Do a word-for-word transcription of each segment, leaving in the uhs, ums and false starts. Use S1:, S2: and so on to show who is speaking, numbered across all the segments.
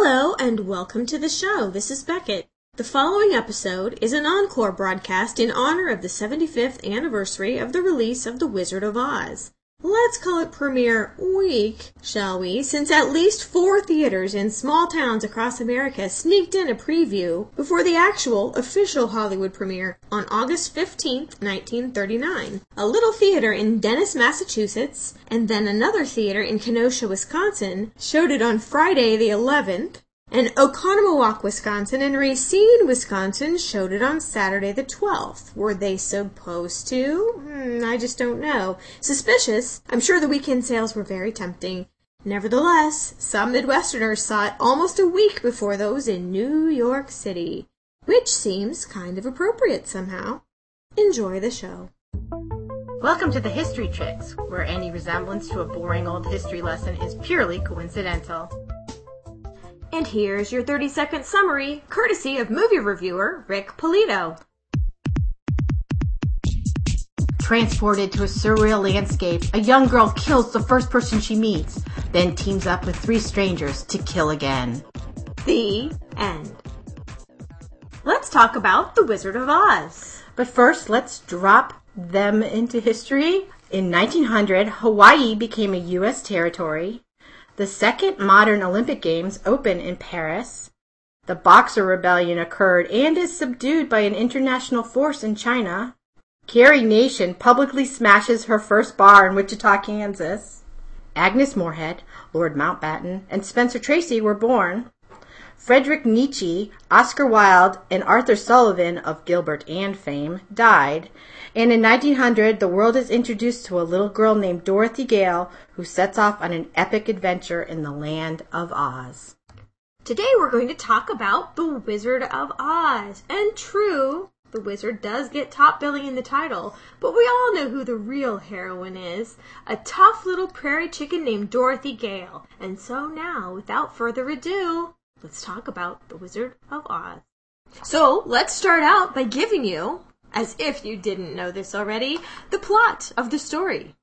S1: Hello and welcome to the show. This is Beckett. The following episode is an encore broadcast in honor of the seventy-fifth anniversary of the release of The Wizard of Oz. Let's call it premiere week, shall we, since at least four theaters in small towns across America sneaked in a preview before the actual official Hollywood premiere on August fifteenth, nineteen thirty-nine. A little theater in Dennis, Massachusetts, and then another theater in Kenosha, Wisconsin, showed it on Friday the eleventh, and Oconomowoc, Wisconsin, and Racine, Wisconsin, showed it on Saturday the twelfth. Were they supposed to? Hmm, I just don't know. Suspicious. I'm sure the weekend sales were very tempting. Nevertheless, some Midwesterners saw it almost a week before those in New York City, which seems kind of appropriate somehow. Enjoy the show.
S2: Welcome to the History Tricks, where any resemblance to a boring old history lesson is purely coincidental.
S1: And here's your thirty-second summary, courtesy of movie reviewer Rick Polito.
S2: Transported to a surreal landscape, a young girl kills the first person she meets, then teams up with three strangers to kill again.
S1: The end. Let's talk about The Wizard of Oz.
S2: But first, let's drop them into history. In nineteen hundred, Hawaii became a U S territory. The second modern Olympic Games opened in Paris. The Boxer Rebellion occurred and is subdued by an international force in China. Carrie Nation publicly smashes her first bar in Wichita, Kansas. Agnes Moorehead, Lord Mountbatten, and Spencer Tracy were born. Friedrich Nietzsche, Oscar Wilde, and Arthur Sullivan of Gilbert and fame died. And in nineteen hundred, the world is introduced to a little girl named Dorothy Gale, who sets off on an epic adventure in the land of Oz.
S1: Today we're going to talk about The Wizard of Oz. And true, the wizard does get top billing in the title, but we all know who the real heroine is. A tough little prairie chicken named Dorothy Gale. And so now, without further ado, let's talk about The Wizard of Oz. So, let's start out by giving you, as if you didn't know this already, the plot of the story.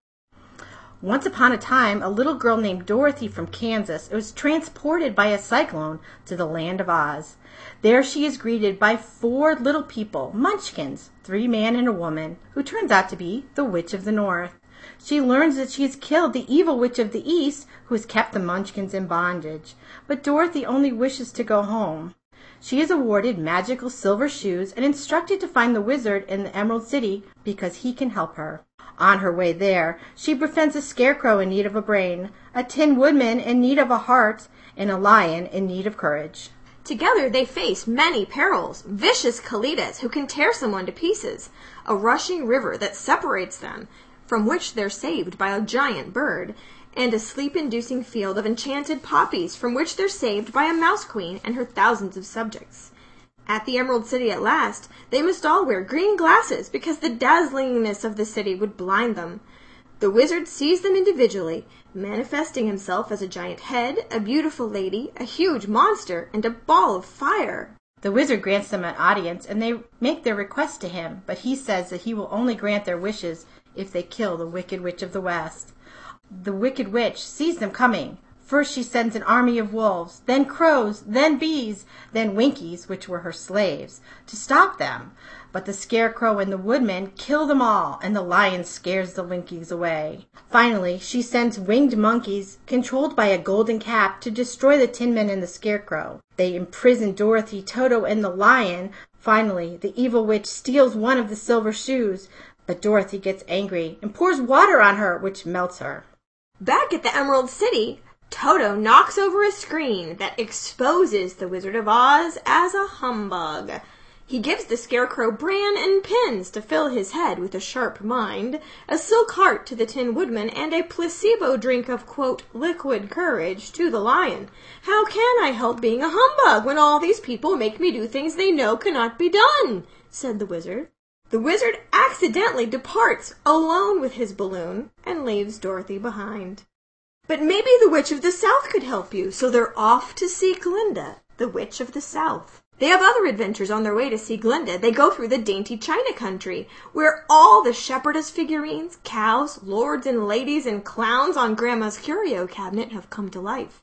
S2: Once upon a time, a little girl named Dorothy from Kansas was transported by a cyclone to the land of Oz. There she is greeted by four little people, munchkins, three men and a woman, who turns out to be the Witch of the North. She learns that she has killed the evil Witch of the East, who has kept the munchkins in bondage. But Dorothy only wishes to go home. She is awarded magical silver shoes and instructed to find the wizard in the Emerald City because he can help her. On her way there, she befriends a scarecrow in need of a brain, a tin woodman in need of a heart, and a lion in need of courage.
S1: Together they face many perils, vicious Kalidas who can tear someone to pieces, a rushing river that separates them, from which they're saved by a giant bird, and a sleep-inducing field of enchanted poppies from which they're saved by a mouse queen and her thousands of subjects. At the Emerald City at last, they must all wear green glasses because the dazzlingness of the city would blind them. The wizard sees them individually, manifesting himself as a giant head, a beautiful lady, a huge monster, and a ball of fire.
S2: The wizard grants them an audience, and they make their request to him, but he says that he will only grant their wishes if they kill the Wicked Witch of the West. The Wicked Witch sees them coming. First she sends an army of wolves, then crows, then bees, then Winkies, which were her slaves, to stop them. But the scarecrow and the woodman kill them all, and the lion scares the Winkies away. Finally, she sends winged monkeys, controlled by a golden cap, to destroy the Tin Men and the scarecrow. They imprison Dorothy, Toto, and the lion. Finally, the evil witch steals one of the silver shoes, but Dorothy gets angry and pours water on her, which melts her.
S1: Back at the Emerald City, Toto knocks over a screen that exposes the Wizard of Oz as a humbug. He gives the Scarecrow bran and pins to fill his head with a sharp mind, a silk heart to the Tin Woodman, and a placebo drink of, quote, liquid courage to the Lion. How can I help being a humbug when all these people make me do things they know cannot be done? Said the Wizard. The Wizard accidentally departs alone with his balloon and leaves Dorothy behind. But maybe the Witch of the South could help you, so they're off to see Glinda, the Witch of the South. They have other adventures on their way to see Glinda. They go through the dainty China country, where all the shepherdess figurines, cows, lords and ladies, and clowns on Grandma's curio cabinet have come to life.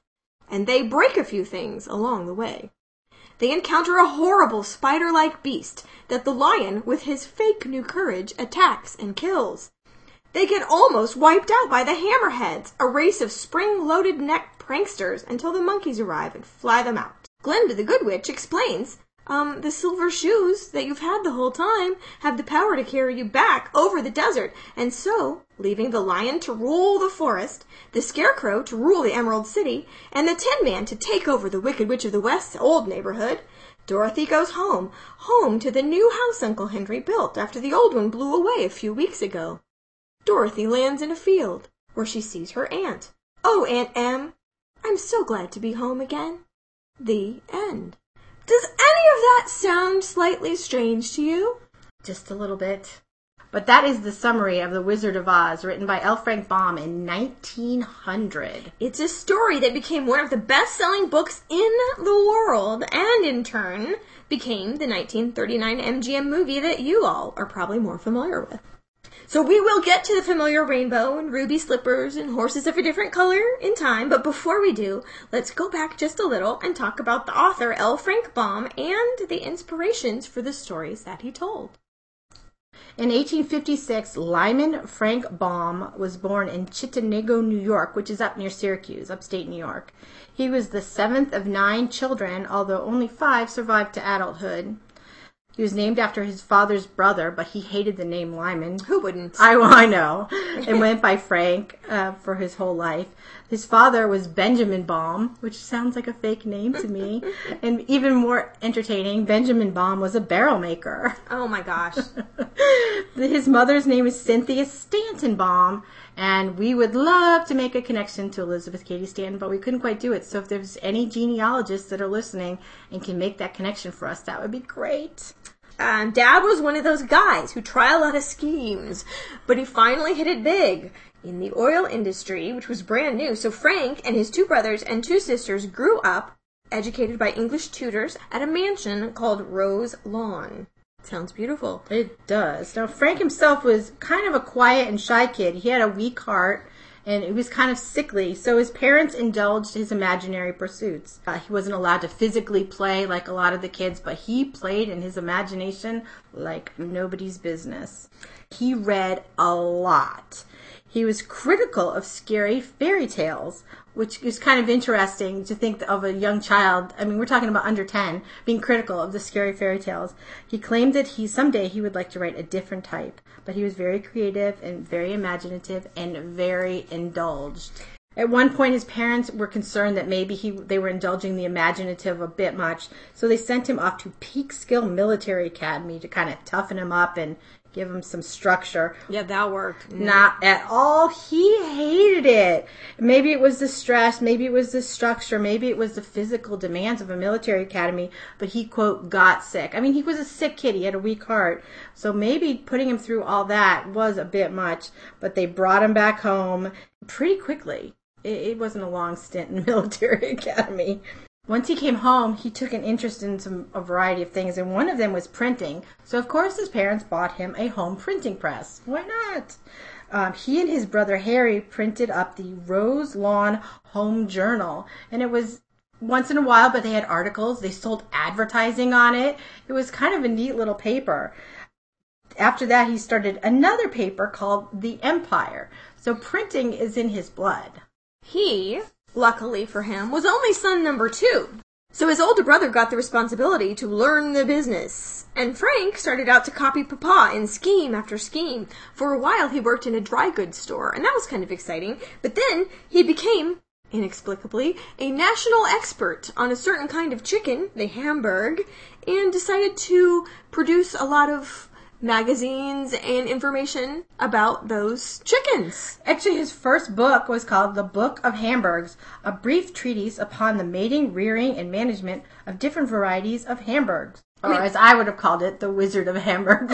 S1: and they break a few things along the way. They encounter a horrible spider-like beast that the lion, with his fake new courage, attacks and kills. They get almost wiped out by the Hammerheads, a race of spring-loaded neck pranksters, until the monkeys arrive and fly them out. Glinda the Good Witch explains, um, the silver shoes that you've had the whole time have the power to carry you back over the desert, and so, leaving the lion to rule the forest, the Scarecrow to rule the Emerald City, and the Tin Man to take over the Wicked Witch of the West's old neighborhood, Dorothy goes home, home to the new house Uncle Henry built after the old one blew away a few weeks ago. Dorothy lands in a field, where she sees her aunt. Oh, Aunt Em, I'm so glad to be home again. The end. Does any of that sound slightly strange to you?
S2: Just a little bit. But that is the summary of The Wizard of Oz, written by L. Frank Baum in nineteen hundred.
S1: It's a story that became one of the best-selling books in the world, and in turn became the nineteen thirty-nine M G M movie that you all are probably more familiar with. So we will get to the familiar rainbow and ruby slippers and horses of a different color in time, but before we do, let's go back just a little and talk about the author L. Frank Baum and the inspirations for the stories that he told.
S2: In eighteen fifty-six, Lyman Frank Baum was born in Chittenango, New York, which is up near Syracuse, upstate New York. He was the seventh of nine children, although only five survived to adulthood. He was named after his father's brother, but he hated the name Lyman.
S1: Who wouldn't?
S2: I, I know. And went by Frank uh, for his whole life. His father was Benjamin Baum, which sounds like a fake name to me. And even more entertaining, Benjamin Baum was a barrel maker.
S1: Oh my gosh.
S2: His mother's name is Cynthia Stanton Baum. And we would love to make a connection to Elizabeth Cady Stanton, but we couldn't quite do it. So if there's any genealogists that are listening and can make that connection for us, that would be great.
S1: Uh, Dad was one of those guys who try a lot of schemes, but he finally hit it big in the oil industry, which was brand new. So Frank and his two brothers and two sisters grew up, educated by English tutors, at a mansion called Rose Lawn. Sounds beautiful.
S2: It does. Now, Frank himself was kind of a quiet and shy kid. He had a weak heart, and he was kind of sickly, so his parents indulged his imaginary pursuits. Uh, he wasn't allowed to physically play like a lot of the kids, but he played in his imagination like nobody's business. He read a lot. He was critical of scary fairy tales, which is kind of interesting to think of a young child. I mean, we're talking about under ten, being critical of the scary fairy tales. He claimed that he someday he would like to write a different type, but he was very creative and very imaginative and very indulged. At one point, his parents were concerned that maybe he they were indulging the imaginative a bit much, so they sent him off to Peekskill Military Academy to kind of toughen him up and give him some structure.
S1: Yeah, that worked.
S2: Not at all. He hated it. Maybe it was the stress, maybe it was the structure, maybe it was the physical demands of a military academy, but he, quote, got sick. I mean, he was a sick kid. He had a weak heart. So maybe putting him through all that was a bit much, but they brought him back home pretty quickly. It, it wasn't a long stint in the military academy. Once he came home, he took an interest in some a variety of things, and one of them was printing. So, of course, his parents bought him a home printing press. Why not? Um, he and his brother Harry printed up the Rose Lawn Home Journal, and it was once in a while, but they had articles. They sold advertising on it. It was kind of a neat little paper. After that, he started another paper called The Empire. So printing is in his blood.
S1: He... luckily for him, was only son number two. So his older brother got the responsibility to learn the business. And Frank started out to copy Papa in scheme after scheme. For a while he worked in a dry goods store, and that was kind of exciting. But then he became, inexplicably, a national expert on a certain kind of chicken, the Hamburg, and decided to produce a lot of magazines and information about those chickens.
S2: Actually, his first book was called The Book of Hamburgs, a brief treatise upon the mating, rearing, and management of different varieties of Hamburgs. Or as I would have called it, The Wizard of Hamburg.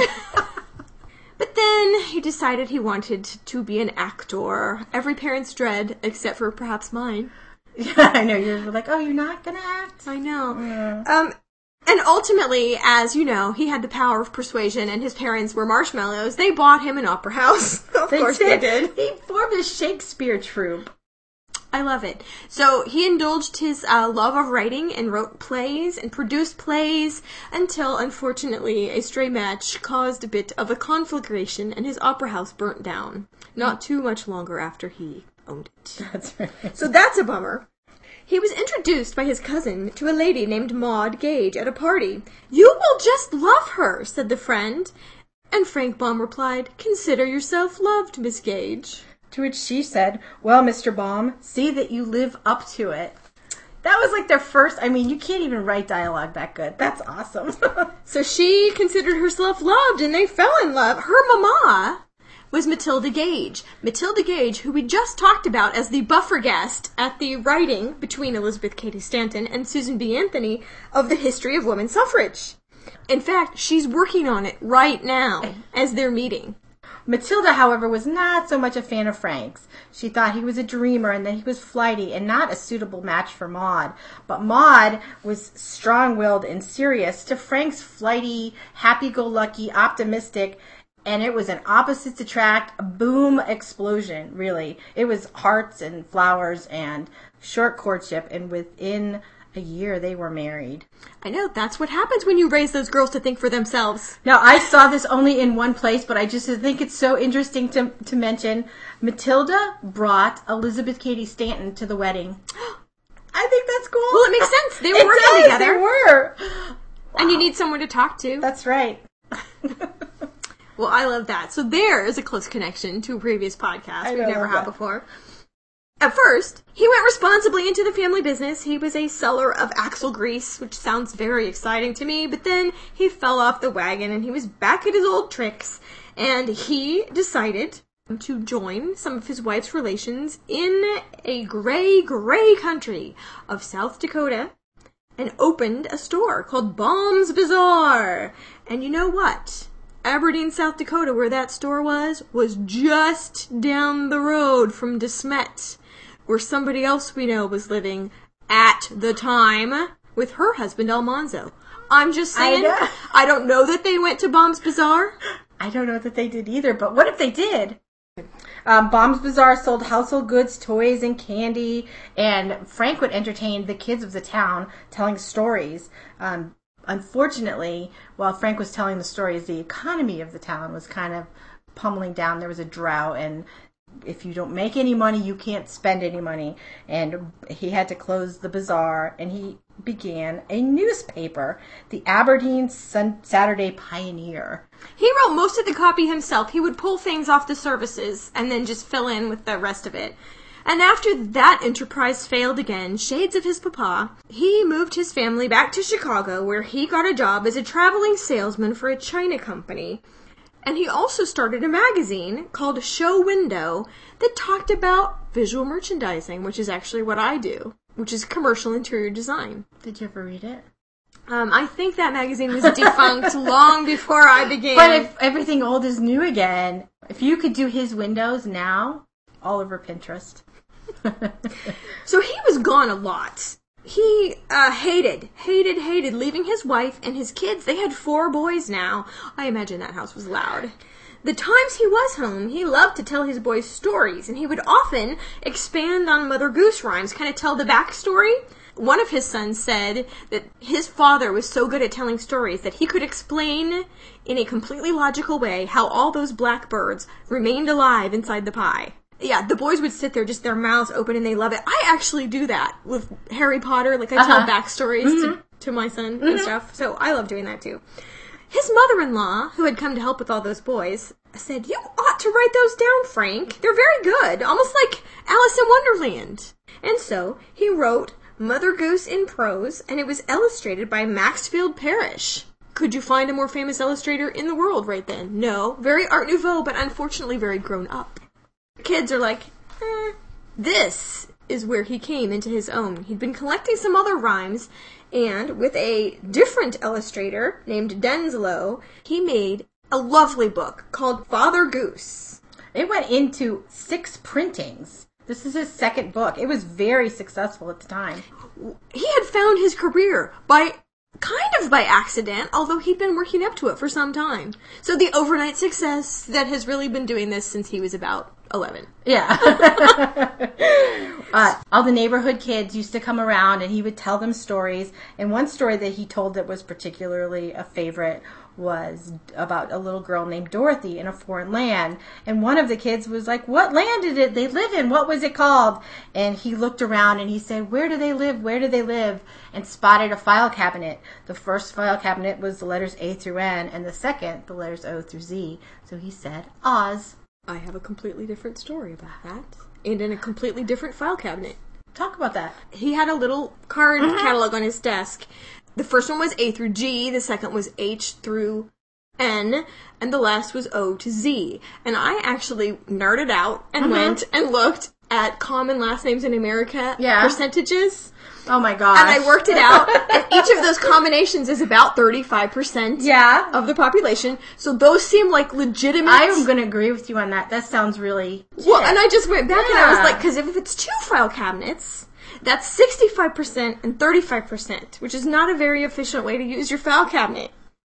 S1: But then he decided he wanted to be an actor. Every parent's dread, except for perhaps mine.
S2: Yeah, I know. You're like, oh, you're not going to act?
S1: I know.
S2: Yeah.
S1: Um... And ultimately, as you know, he had the power of persuasion, and his parents were marshmallows. They bought him an opera house. Of
S2: they
S1: course
S2: did.
S1: they did.
S2: He formed a Shakespeare troupe.
S1: I love it. So he indulged his uh, love of writing and wrote plays and produced plays until, unfortunately, a stray match caused a bit of a conflagration and his opera house burnt down. Not too much longer after he owned it.
S2: That's right.
S1: So that's a bummer. He was introduced by his cousin to a lady named Maud Gage at a party. "You will just love her," said the friend. And Frank Baum replied, "Consider yourself loved, Miss Gage."
S2: To which she said, "Well, Mister Baum, see that you live up to it." That was like their first, I mean, you can't even write dialogue that good. That's awesome.
S1: So she considered herself loved, and they fell in love. Her mama was Matilda Gage. Matilda Gage, who we just talked about as the buffer guest at the writing between Elizabeth Cady Stanton and Susan B. Anthony of the history of women's suffrage. In fact, she's working on it right now as they're meeting.
S2: Matilda, however, was not so much a fan of Frank's. She thought he was a dreamer and that he was flighty and not a suitable match for Maud. But Maud was strong-willed and serious to Frank's flighty, happy-go-lucky, optimistic, and it was an opposites attract, boom explosion, really. It was hearts and flowers and short courtship, and within a year they were married.
S1: I know, that's what happens when you raise those girls to think for themselves.
S2: Now, I saw this only in one place, but I just think it's so interesting to to mention. Matilda brought Elizabeth Cady Stanton to the wedding. I think that's cool.
S1: Well, it makes sense. They were
S2: It
S1: working
S2: does,
S1: together.
S2: They were.
S1: And you need someone to talk to.
S2: That's right.
S1: Well, I love that. So there is a close connection to a previous podcast
S2: I
S1: we've
S2: know,
S1: never
S2: love
S1: had
S2: that.
S1: before. At first, he went responsibly into the family business. He was a seller of axle grease, which sounds very exciting to me, but then he fell off the wagon and he was back at his old tricks, and he decided to join some of his wife's relations in a gray, gray country of South Dakota and opened a store called Baum's Bazaar. And you know what? Aberdeen, South Dakota, where that store was, was just down the road from De Smet, where somebody else we know was living at the time with her husband, Almanzo. I'm just saying,
S2: I know.
S1: I don't know that they went to Baum's Bazaar.
S2: I don't know that they did either, but what if they did? Um, Baum's Bazaar sold household goods, toys, and candy, and Frank would entertain the kids of the town telling stories. Um, unfortunately, while Frank was telling the stories, the economy of the town was kind of pummeling down. There was a drought, and if you don't make any money, you can't spend any money. And he had to close the bazaar, and he began a newspaper, the Aberdeen Sun- Saturday Pioneer.
S1: He wrote most of the copy himself. He would pull things off the services and then just fill in with the rest of it. And after that enterprise failed again, shades of his papa, he moved his family back to Chicago, where he got a job as a traveling salesman for a China company. And he also started a magazine called Show Window that talked about visual merchandising, which is actually what I do, which is commercial interior design.
S2: Did you ever read it?
S1: Um, I think that magazine was defunct long before I began.
S2: But if everything old is new again, if you could do his windows now, all over Pinterest.
S1: So he was gone a lot. He uh, hated, hated, hated leaving his wife and his kids. They had four boys now. I imagine that house was loud. The times he was home, he loved to tell his boys stories, and he would often expand on Mother Goose rhymes, kind of tell the backstory. One of his sons said that his father was so good at telling stories that he could explain in a completely logical way how all those blackbirds remained alive inside the pie. Yeah, the boys would sit there, just their mouths open, and they love it. I actually do that with Harry Potter. Like, I
S2: Uh-huh.
S1: tell backstories
S2: Mm-hmm.
S1: to, to my son
S2: Mm-hmm.
S1: and stuff. So I love doing that, too. His mother-in-law, who had come to help with all those boys, said, "You ought to write those down, Frank. They're very good, almost like Alice in Wonderland." And so he wrote Mother Goose in prose, and it was illustrated by Maxfield Parrish. Could you find a more famous illustrator in the world right then? No. Very Art Nouveau, but unfortunately very grown up. Kids are like, eh. This is where he came into his own. He'd been collecting some other rhymes, and with a different illustrator named Denslow, he made a lovely book called Father Goose.
S2: It went into six printings. This is his second book. It was very successful at the time.
S1: He had found his career by kind of by accident, although he'd been working up to it for some time. So the overnight success that has really been doing this since he was about eleven.
S2: Yeah. uh, all the neighborhood kids used to come around and he would tell them stories. And one story that he told that was particularly a favorite was about a little girl named Dorothy in a foreign land. And one of the kids was like, what land did it they live in? What was it called? And he looked around and he said, where do they live? Where do they live? And spotted a file cabinet. The first file cabinet was the letters A through N, and the second, the letters O through Z. So he said, Oz.
S1: I have a completely different story about that. And in a completely different file cabinet.
S2: Talk about that.
S1: He had a little card mm-hmm. catalog on his desk. The first one was A through G, the second was H through N, and the last was O to Z. And I actually nerded out and mm-hmm. went and looked at common last names in America
S2: yeah.
S1: percentages.
S2: Oh my gosh.
S1: And I worked it out, and each of those combinations is about thirty-five percent
S2: yeah.
S1: of the population. So those seem like legitimate.
S2: I'm going to agree with you on that. That sounds really...
S1: Well, and I just went back yeah. and I was like, because if it's two file cabinets, that's sixty-five percent and thirty-five percent, which is not a very efficient way to use your file cabinet.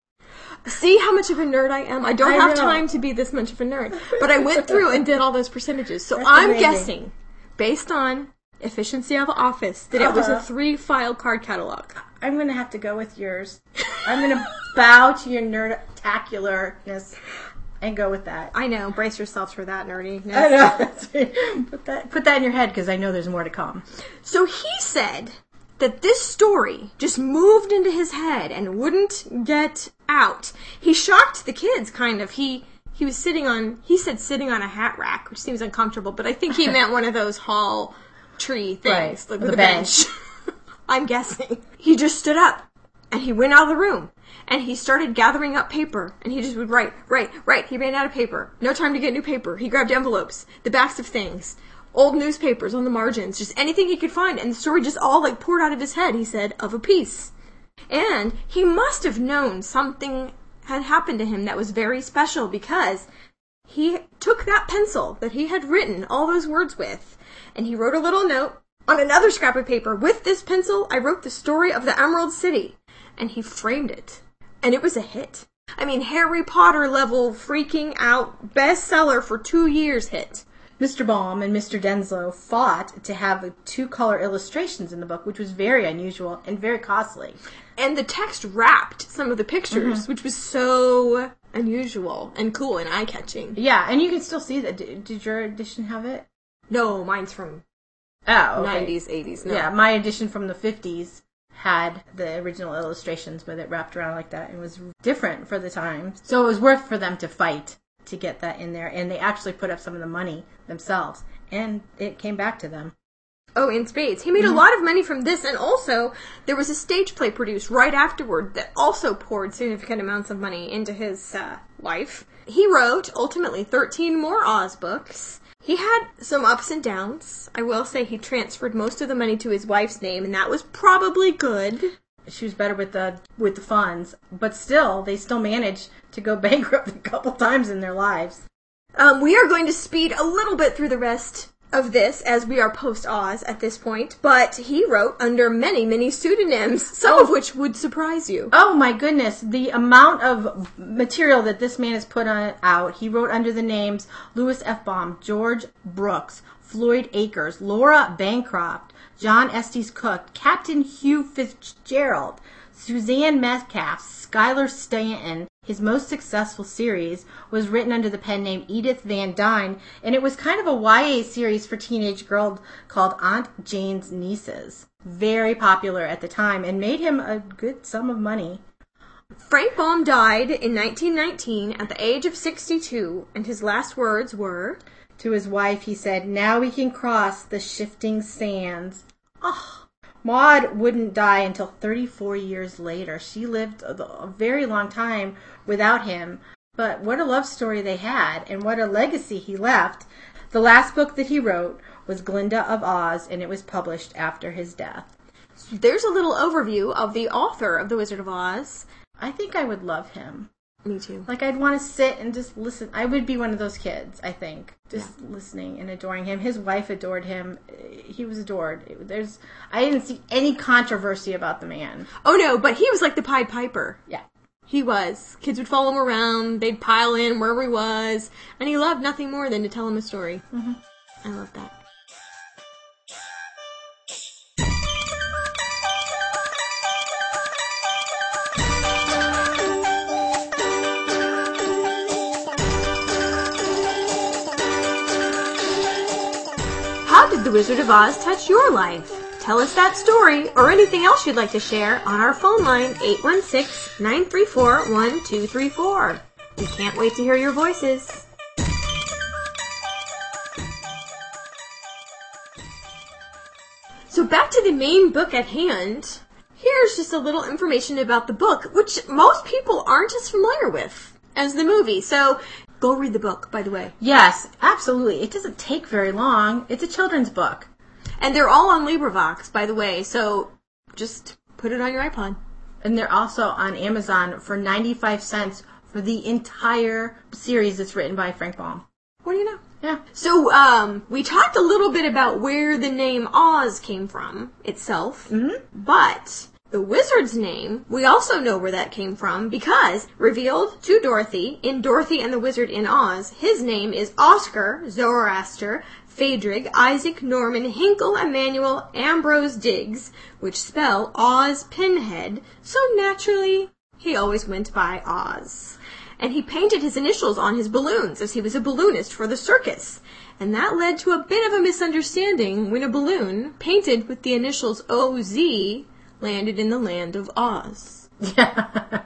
S1: See how much of a nerd I am? I don't I have know. time to be this much of a nerd. But I went through and did all those percentages. So
S2: That's
S1: I'm
S2: amazing.
S1: guessing, based on efficiency of office, that uh-huh. it was a three-file card catalog.
S2: I'm going to have to go with yours. I'm going to bow to your nerd-tacularness and go with that.
S1: I know. Brace yourselves for that nerdiness.
S2: I know. Put that, put that in your head because I know there's more to come.
S1: So he said that this story just moved into his head and wouldn't get out. He shocked the kids, kind of. He he was sitting on, he said sitting on a hat rack, which seems uncomfortable, but I think he meant one of those hall tree things,
S2: right.
S1: like
S2: with
S1: a
S2: a bench.
S1: bench. I'm guessing. He just stood up, and he went out of the room, and he started gathering up paper, and he just would write, write, write. He ran out of paper. No time to get new paper. He grabbed envelopes, the backs of things, old newspapers on the margins, just anything he could find, and the story just all, like, poured out of his head, he said, of a piece. And he must have known something had happened to him that was very special, because he took that pencil that he had written all those words with, and he wrote a little note on another scrap of paper. With this pencil, I wrote the story of the Emerald City, and he framed it. And it was a hit. I mean, Harry Potter level freaking out bestseller for two years hit.
S2: Mister Baum and Mister Denslow fought to have two-color illustrations in the book, which was very unusual and very costly.
S1: And the text wrapped some of the pictures, mm-hmm. which was so unusual and cool and eye-catching.
S2: Yeah, and you can still see that. Did, did your edition have it?
S1: No, mine's from
S2: oh, okay.
S1: nineties, eighties. No.
S2: Yeah, my edition from the fifties had the original illustrations with it wrapped around like that. It was different for the time. So it was worth for them to fight to get that in there. And they actually put up some of the money themselves. And it came back to them.
S1: Oh, in spades. He made mm-hmm. a lot of money from this. And also, there was a stage play produced right afterward that also poured significant amounts of money into his uh, life. He wrote, ultimately, thirteen more Oz books. He had some ups and downs. I will say he transferred most of the money to his wife's name, and that was probably good.
S2: She was better with the with the funds, but still, they still managed to go bankrupt a couple times in their lives.
S1: Um, we are going to speed a little bit through the rest of this, as we are post-Oz at this point, but he wrote under many, many pseudonyms, some
S2: oh.
S1: of which would surprise you.
S2: Oh my goodness, the amount of material that this man has put on, out. He wrote under the names Louis F. Baum, George Brooks, Floyd Akers, Laura Bancroft, John Estes Cook, Captain Hugh Fitzgerald, Suzanne Metcalf, Schuyler Stanton. His most successful series was written under the pen name Edith Van Dyne, and it was kind of a Y A series for teenage girls called Aunt Jane's Nieces. Very popular at the time and made him a good sum of money.
S1: Frank Baum died in nineteen nineteen at the age of sixty-two, and his last words were...
S2: To his wife, he said, "Now we can cross the shifting sands." Oh. Maud wouldn't die until thirty-four years later. She lived a, a very long time without him. But what a love story they had, and what a legacy he left. The last book that he wrote was Glinda of Oz, and it was published after his death.
S1: There's a little overview of the author of The Wizard of Oz.
S2: I think I would love him.
S1: Me too.
S2: Like, I'd want to sit and just listen. I would be one of those kids, I think. Just yeah. listening and adoring him. His wife adored him. He was adored. There's, I didn't see any controversy about the man.
S1: Oh, no, but he was like the Pied Piper.
S2: Yeah.
S1: He was. Kids would follow him around. They'd pile in wherever he was. And he loved nothing more than to tell him a story.
S2: Mm-hmm.
S1: I love that. How did The Wizard of Oz touch your life? Tell us that story or anything else you'd like to share on our phone line eight one six, nine three four, one two three four. We can't wait to hear your voices. So back to the main book at hand. Here's just a little information about the book, which most people aren't as familiar with as the movie. So go read the book, by the way.
S2: Yes, absolutely. It doesn't take very long. It's a children's book.
S1: And they're all on LibriVox, by the way, so just put it on your iPod.
S2: And they're also on Amazon for ninety-five cents for the entire series that's written by Frank Baum.
S1: What do you know?
S2: Yeah.
S1: So, um, we talked a little bit about where the name Oz came from itself,
S2: Mm-hmm.
S1: but the wizard's name, we also know where that came from because revealed to Dorothy in Dorothy and the Wizard in Oz, his name is Oscar Zoroaster Phadrig Isaac Norman Hinkle Emmanuel Ambrose Diggs, which spell Oz Pinhead, so naturally he always went by Oz. And he painted his initials on his balloons as he was a balloonist for the circus. And that led to a bit of a misunderstanding when a balloon painted with the initials O Z landed in the land of Oz.
S2: Yeah.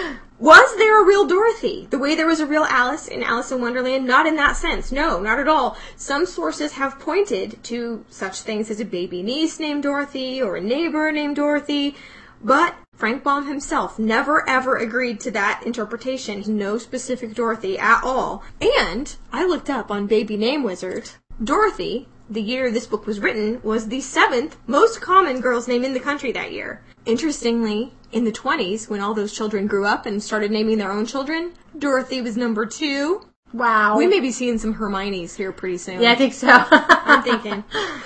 S1: Was there a real Dorothy? The way there was a real Alice in Alice in Wonderland? Not in that sense. No, not at all. Some sources have pointed to such things as a baby niece named Dorothy or a neighbor named Dorothy, but Frank Baum himself never ever agreed to that interpretation. No specific Dorothy at all. And I looked up on Baby Name Wizard. Dorothy, the year this book was written, was the seventh most common girl's name in the country that year. Interestingly, in the twenties, when all those children grew up and started naming their own children, Dorothy was number two.
S2: Wow.
S1: We may be seeing some Hermiones here pretty soon.
S2: Yeah, I think so.
S1: I'm thinking.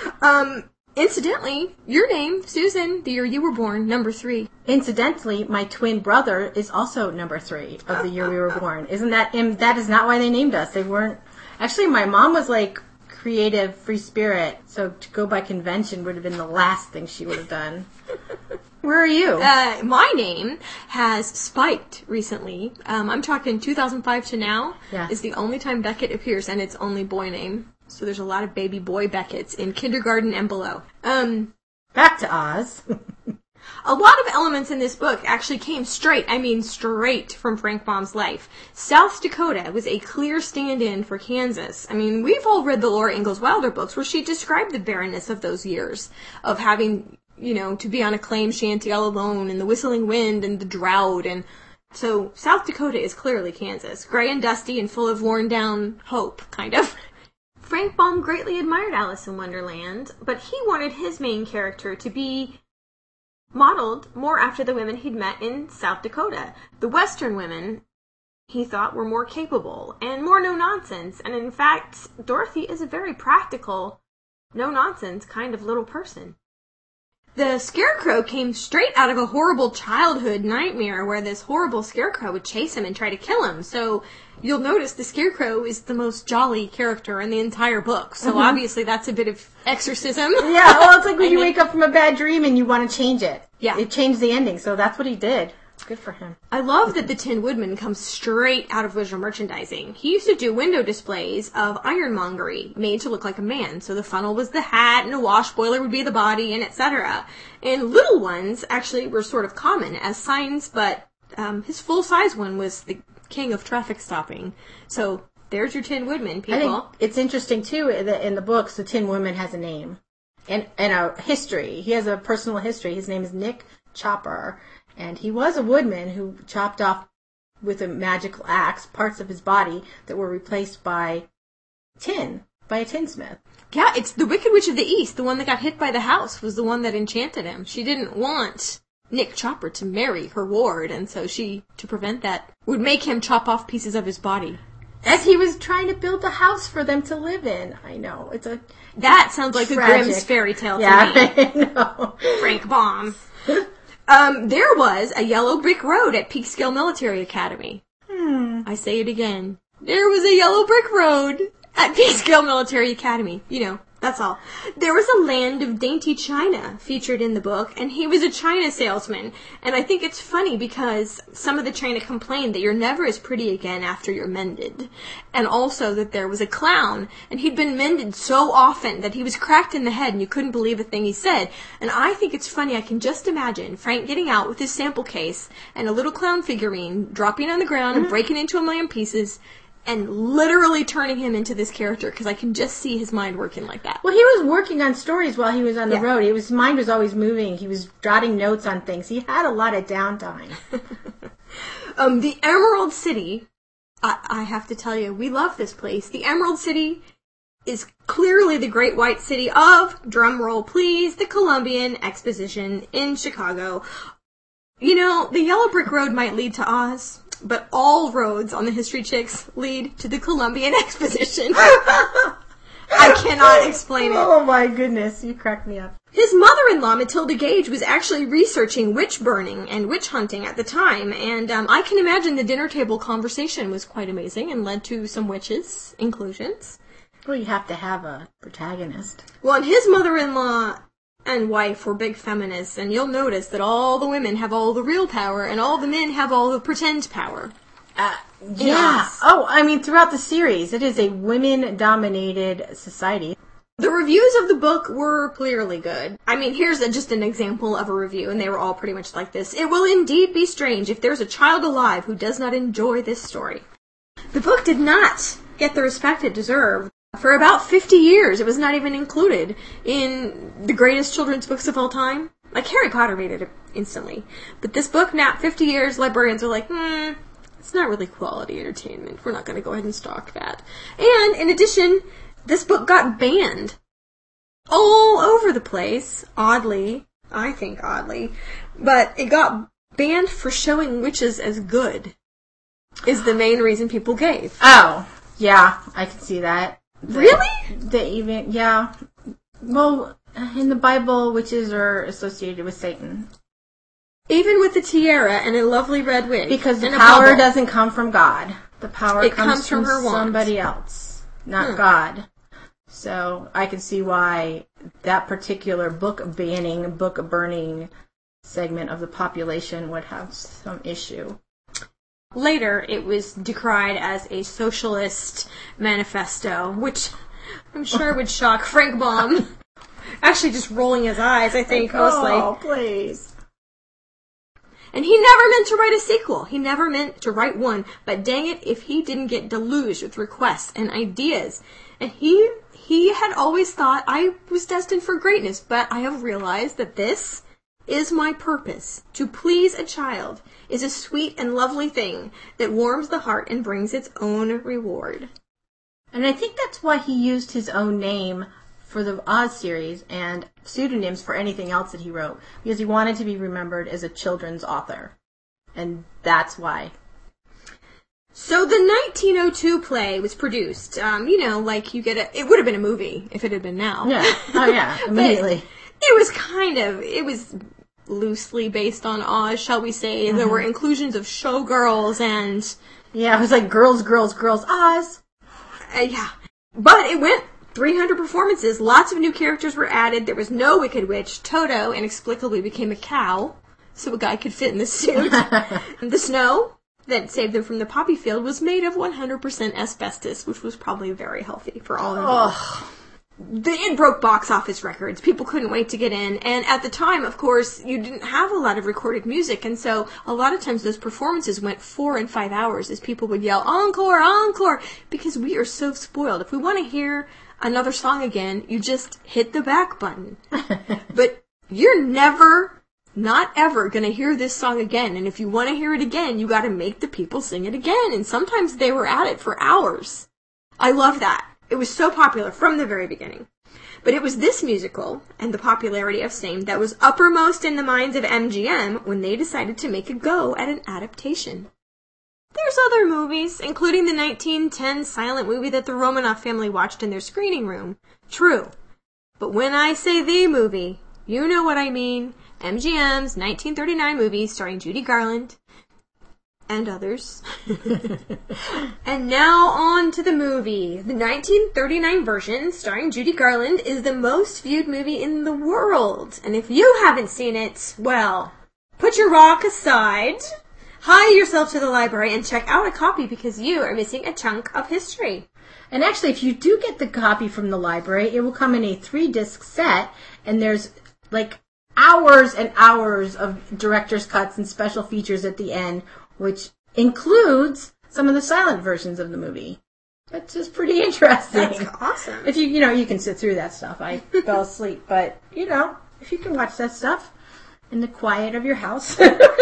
S1: Um, incidentally, your name, Susan, the year you were born, number three.
S2: Incidentally, my twin brother is also number three of the year we were born. Isn't that, and that is not why they named us. They weren't, actually my mom was like creative, free spirit, so to go by convention would have been the last thing she would have done. Where are you?
S1: Uh, my name has spiked recently. Um, I'm talking two thousand five to now.
S2: Yeah.
S1: Is the only time Beckett appears, and it's only boy name. So there's a lot of baby boy Becketts in kindergarten and below. Um,
S2: Back to Oz.
S1: A lot of elements in this book actually came straight, I mean straight, from Frank Baum's life. South Dakota was a clear stand-in for Kansas. I mean, we've all read the Laura Ingalls Wilder books where she described the barrenness of those years, of having, you know, to be on a claim shanty all alone, and the whistling wind, and the drought, and so South Dakota is clearly Kansas. Gray and dusty and full of worn-down hope, kind of. Frank Baum greatly admired Alice in Wonderland, but he wanted his main character to be modeled more after the women he'd met in South Dakota. The Western women, he thought, were more capable and more no-nonsense, and in fact, Dorothy is a very practical, no-nonsense kind of little person. The Scarecrow came straight out of a horrible childhood nightmare where this horrible Scarecrow would chase him and try to kill him. So you'll notice the Scarecrow is the most jolly character in the entire book. So mm-hmm. obviously that's a bit of exorcism.
S2: Yeah, well, it's like when you wake up from a bad dream and you want to change it.
S1: Yeah.
S2: It changed the ending, so that's what he did. Good for him.
S1: I love that the Tin Woodman comes straight out of visual merchandising. He used to do window displays of ironmongery made to look like a man. So the funnel was the hat, and a wash boiler would be the body, and et cetera. And little ones actually were sort of common as signs, but um, his full-size one was the king of traffic stopping. So there's your Tin Woodman, people.
S2: I think it's interesting, too, that in the books, the Tin Woodman has a name and, and a history. He has a personal history. His name is Nick Chopper. And he was a woodman who chopped off with a magical axe parts of his body that were replaced by tin, by a tinsmith.
S1: Yeah, it's the Wicked Witch of the East. The one that got hit by the house was the one that enchanted him. She didn't want Nick Chopper to marry her ward, and so she, to prevent that, would make him chop off pieces of his body.
S2: As he was trying to build a house for them to live in. I know, it's a
S1: That sounds like tragic. A Grimm's fairy tale to
S2: yeah,
S1: me.
S2: I know.
S1: Frank Baum. Um, there was a yellow brick road at Peekskill Military Academy.
S2: Hmm.
S1: I say it again. There was a yellow brick road at Peekskill Military Academy. You know, that's all. There was a land of dainty china featured in the book, and he was a china salesman. And I think it's funny because some of the china complained that you're never as pretty again after you're mended. And also that there was a clown, and he'd been mended so often that he was cracked in the head and you couldn't believe a thing he said. And I think it's funny, I can just imagine Frank getting out with his sample case and a little clown figurine dropping on the ground and breaking into a million pieces and literally turning him into this character, because I can just see his mind working like that.
S2: Well, he was working on stories while he was on the
S1: Yeah.
S2: road. He was, his mind was always moving. He was jotting notes on things. He had a lot of downtime.
S1: um, the Emerald City, I, I have to tell you, we love this place. The Emerald City is clearly the Great White City of, drumroll please, the Columbian Exposition in Chicago. You know, the Yellow Brick Road might lead to Oz, but all roads on the History Chicks lead to the Columbian Exposition. I cannot explain it.
S2: Oh my goodness, you cracked me up.
S1: His mother-in-law, Matilda Gage, was actually researching witch burning and witch hunting at the time, and um, I can imagine the dinner table conversation was quite amazing and led to some witches inclusions.
S2: Well, you have to have a protagonist.
S1: Well, and his mother-in-law and wife were big feminists, and you'll notice that all the women have all the real power, and all the men have all the pretend power.
S2: Uh, yeah.
S1: Yes.
S2: Oh, I mean, throughout the series, it is a women-dominated society.
S1: The reviews of the book were clearly good. I mean, here's a, just an example of a review, and they were all pretty much like this. It will indeed be strange if there's a child alive who does not enjoy this story. The book did not get the respect it deserved. For about fifty years, it was not even included in the greatest children's books of all time. Like, Harry Potter made it instantly. But this book, now, fifty years, librarians are like, hmm, it's not really quality entertainment. We're not going to go ahead and stock that. And, in addition, this book got banned all over the place, oddly. I think oddly. But it got banned for showing witches as good, is the main reason people gave.
S2: Oh, yeah, I can see that. The,
S1: Really?
S2: They even, yeah. Well, in the Bible, witches are associated with Satan.
S1: Even with the tiara and a lovely red wig.
S2: Because the
S1: and a
S2: power
S1: bubble.
S2: doesn't come from God. The power
S1: It
S2: comes,
S1: comes from
S2: from,
S1: her wand.
S2: somebody else, not
S1: Hmm.
S2: God. So I can see why that particular book banning, book burning segment of the population would have some issue.
S1: Later, it was decried as a socialist manifesto, which I'm sure would shock Frank Baum. Actually, just rolling his eyes, I think, mostly.
S2: Oh, please.
S1: And he never meant to write a sequel. He never meant to write one. But dang it, if he didn't get deluged with requests and ideas. And he he had always thought I was destined for greatness. But I have realized that this is my purpose. To please a child is a sweet and lovely thing that warms the heart and brings its own reward.
S2: And I think that's why he used his own name for the Oz series and pseudonyms for anything else that he wrote, because he wanted to be remembered as a children's author. And that's why.
S1: So the nineteen oh two play was produced. Um, you know, like you get a... It would have been a movie if it had been now.
S2: Yeah. Oh, yeah. Immediately.
S1: It was kind of... It was loosely based on Oz, shall we say. Mm-hmm. There were inclusions of showgirls and...
S2: Yeah, it was like girls, girls, girls, Oz.
S1: Uh, yeah. But it went three hundred performances. Lots of new characters were added. There was no Wicked Witch. Toto inexplicably became a cow, so a guy could fit in the suit. The snow that saved them from the poppy field was made of one hundred percent asbestos, which was probably very healthy for all involved.
S2: Oh.
S1: The, it broke box office records. People couldn't wait to get in. And at the time, of course, you didn't have a lot of recorded music. And so a lot of times those performances went four and five hours as people would yell, encore, encore, because we are so spoiled. If we want to hear another song again, you just hit the back button. But you're never, not ever, going to hear this song again. And if you want to hear it again, you got to make the people sing it again. And sometimes they were at it for hours. I love that. It was so popular from the very beginning. But it was this musical, and the popularity of same, that was uppermost in the minds of M G M when they decided to make a go at an adaptation. There's other movies, including the nineteen ten silent movie that the Romanoff family watched in their screening room. True. But when I say the movie, you know what I mean, M G M's nineteen thirty-nine movie starring Judy Garland and others. And now on to the movie. The nineteen thirty-nine version starring Judy Garland is the most viewed movie in the world. And if you haven't seen it, well, put your rock aside, hie yourself to the library, and check out a copy because you are missing a chunk of history.
S2: And actually, if you do get the copy from the library, it will come in a three-disc set, and there's like hours and hours of director's cuts and special features at the end, which includes some of the silent versions of the movie. That's just pretty interesting.
S1: That's awesome.
S2: If you, you know, you can sit through that stuff. I fell asleep, but, you know, if you can watch that stuff in the quiet of your house.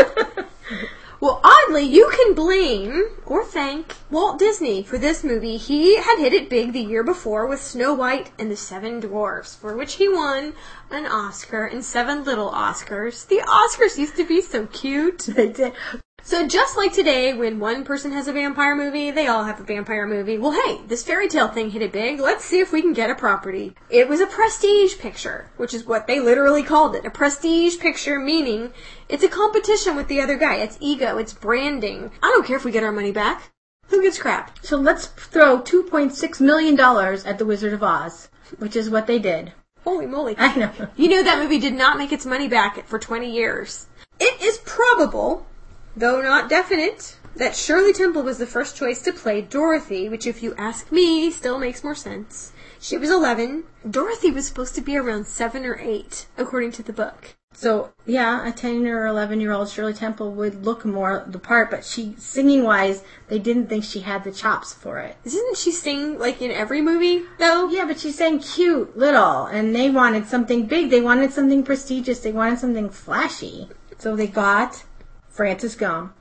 S1: Well, oddly, you can blame or thank Walt Disney for this movie. He had hit it big the year before with Snow White and the Seven Dwarfs, for which he won an Oscar and seven little Oscars. The Oscars used to be so cute.
S2: They did.
S1: So just like today, when one person has a vampire movie, they all have a vampire movie. Well, hey, this fairy tale thing hit it big. Let's see if we can get a property. It was a prestige picture, which is what they literally called it. A prestige picture, meaning it's a competition with the other guy. It's ego. It's branding. I don't care if we get our money back. Who gives crap?
S2: So let's throw two point six million dollars at The Wizard of Oz, which is what they did.
S1: Holy moly.
S2: I know.
S1: You know that movie did not make its money back for twenty years. It is probable, though not definite, that Shirley Temple was the first choice to play Dorothy, which if you ask me, still makes more sense. She was eleven. Dorothy was supposed to be around seven or eight, according to the book.
S2: So, yeah, a ten or eleven-year-old Shirley Temple would look more the part, but she, singing-wise, they didn't think she had the chops for it.
S1: Doesn't she sing, like, in every movie, though?
S2: Yeah, but she sang cute, little, and they wanted something big. They wanted something prestigious. They wanted something flashy. So they got Frances Gum,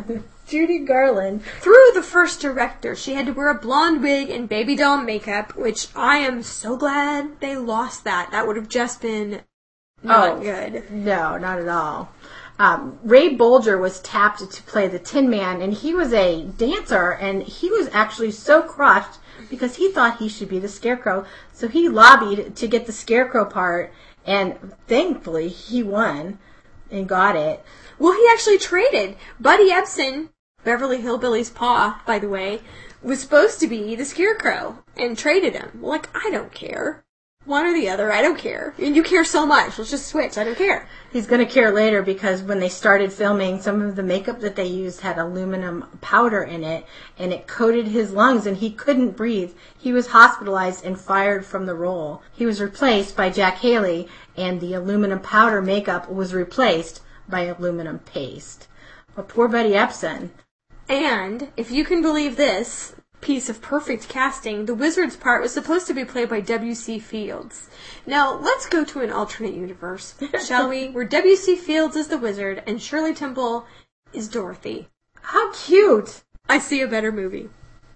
S2: Judy Garland.
S1: Through the first director, she had to wear a blonde wig and baby doll makeup, which I am so glad they lost that. That would have just been not
S2: oh,
S1: good.
S2: No, not at all. Um, Ray Bolger was tapped to play the Tin Man, and he was a dancer, and he was actually so crushed because he thought he should be the Scarecrow. So he lobbied to get the Scarecrow part, and thankfully he won and got it.
S1: Well, he actually traded. Buddy Ebsen, Beverly Hillbillies' pa, by the way, was supposed to be the Scarecrow and traded him. Like, I don't care. One or the other, I don't care. And you care so much. Let's just switch. I don't care.
S2: He's going to care later because when they started filming, some of the makeup that they used had aluminum powder in it, and it coated his lungs, and he couldn't breathe. He was hospitalized and fired from the role. He was replaced by Jack Haley, and the aluminum powder makeup was replaced by aluminum paste. But poor Buddy Ebsen.
S1: And, if you can believe this piece of perfect casting, the wizard's part was supposed to be played by W C Fields. Now, let's go to an alternate universe, shall we? Where W C Fields is the wizard and Shirley Temple is Dorothy.
S2: How cute!
S1: I see a better movie.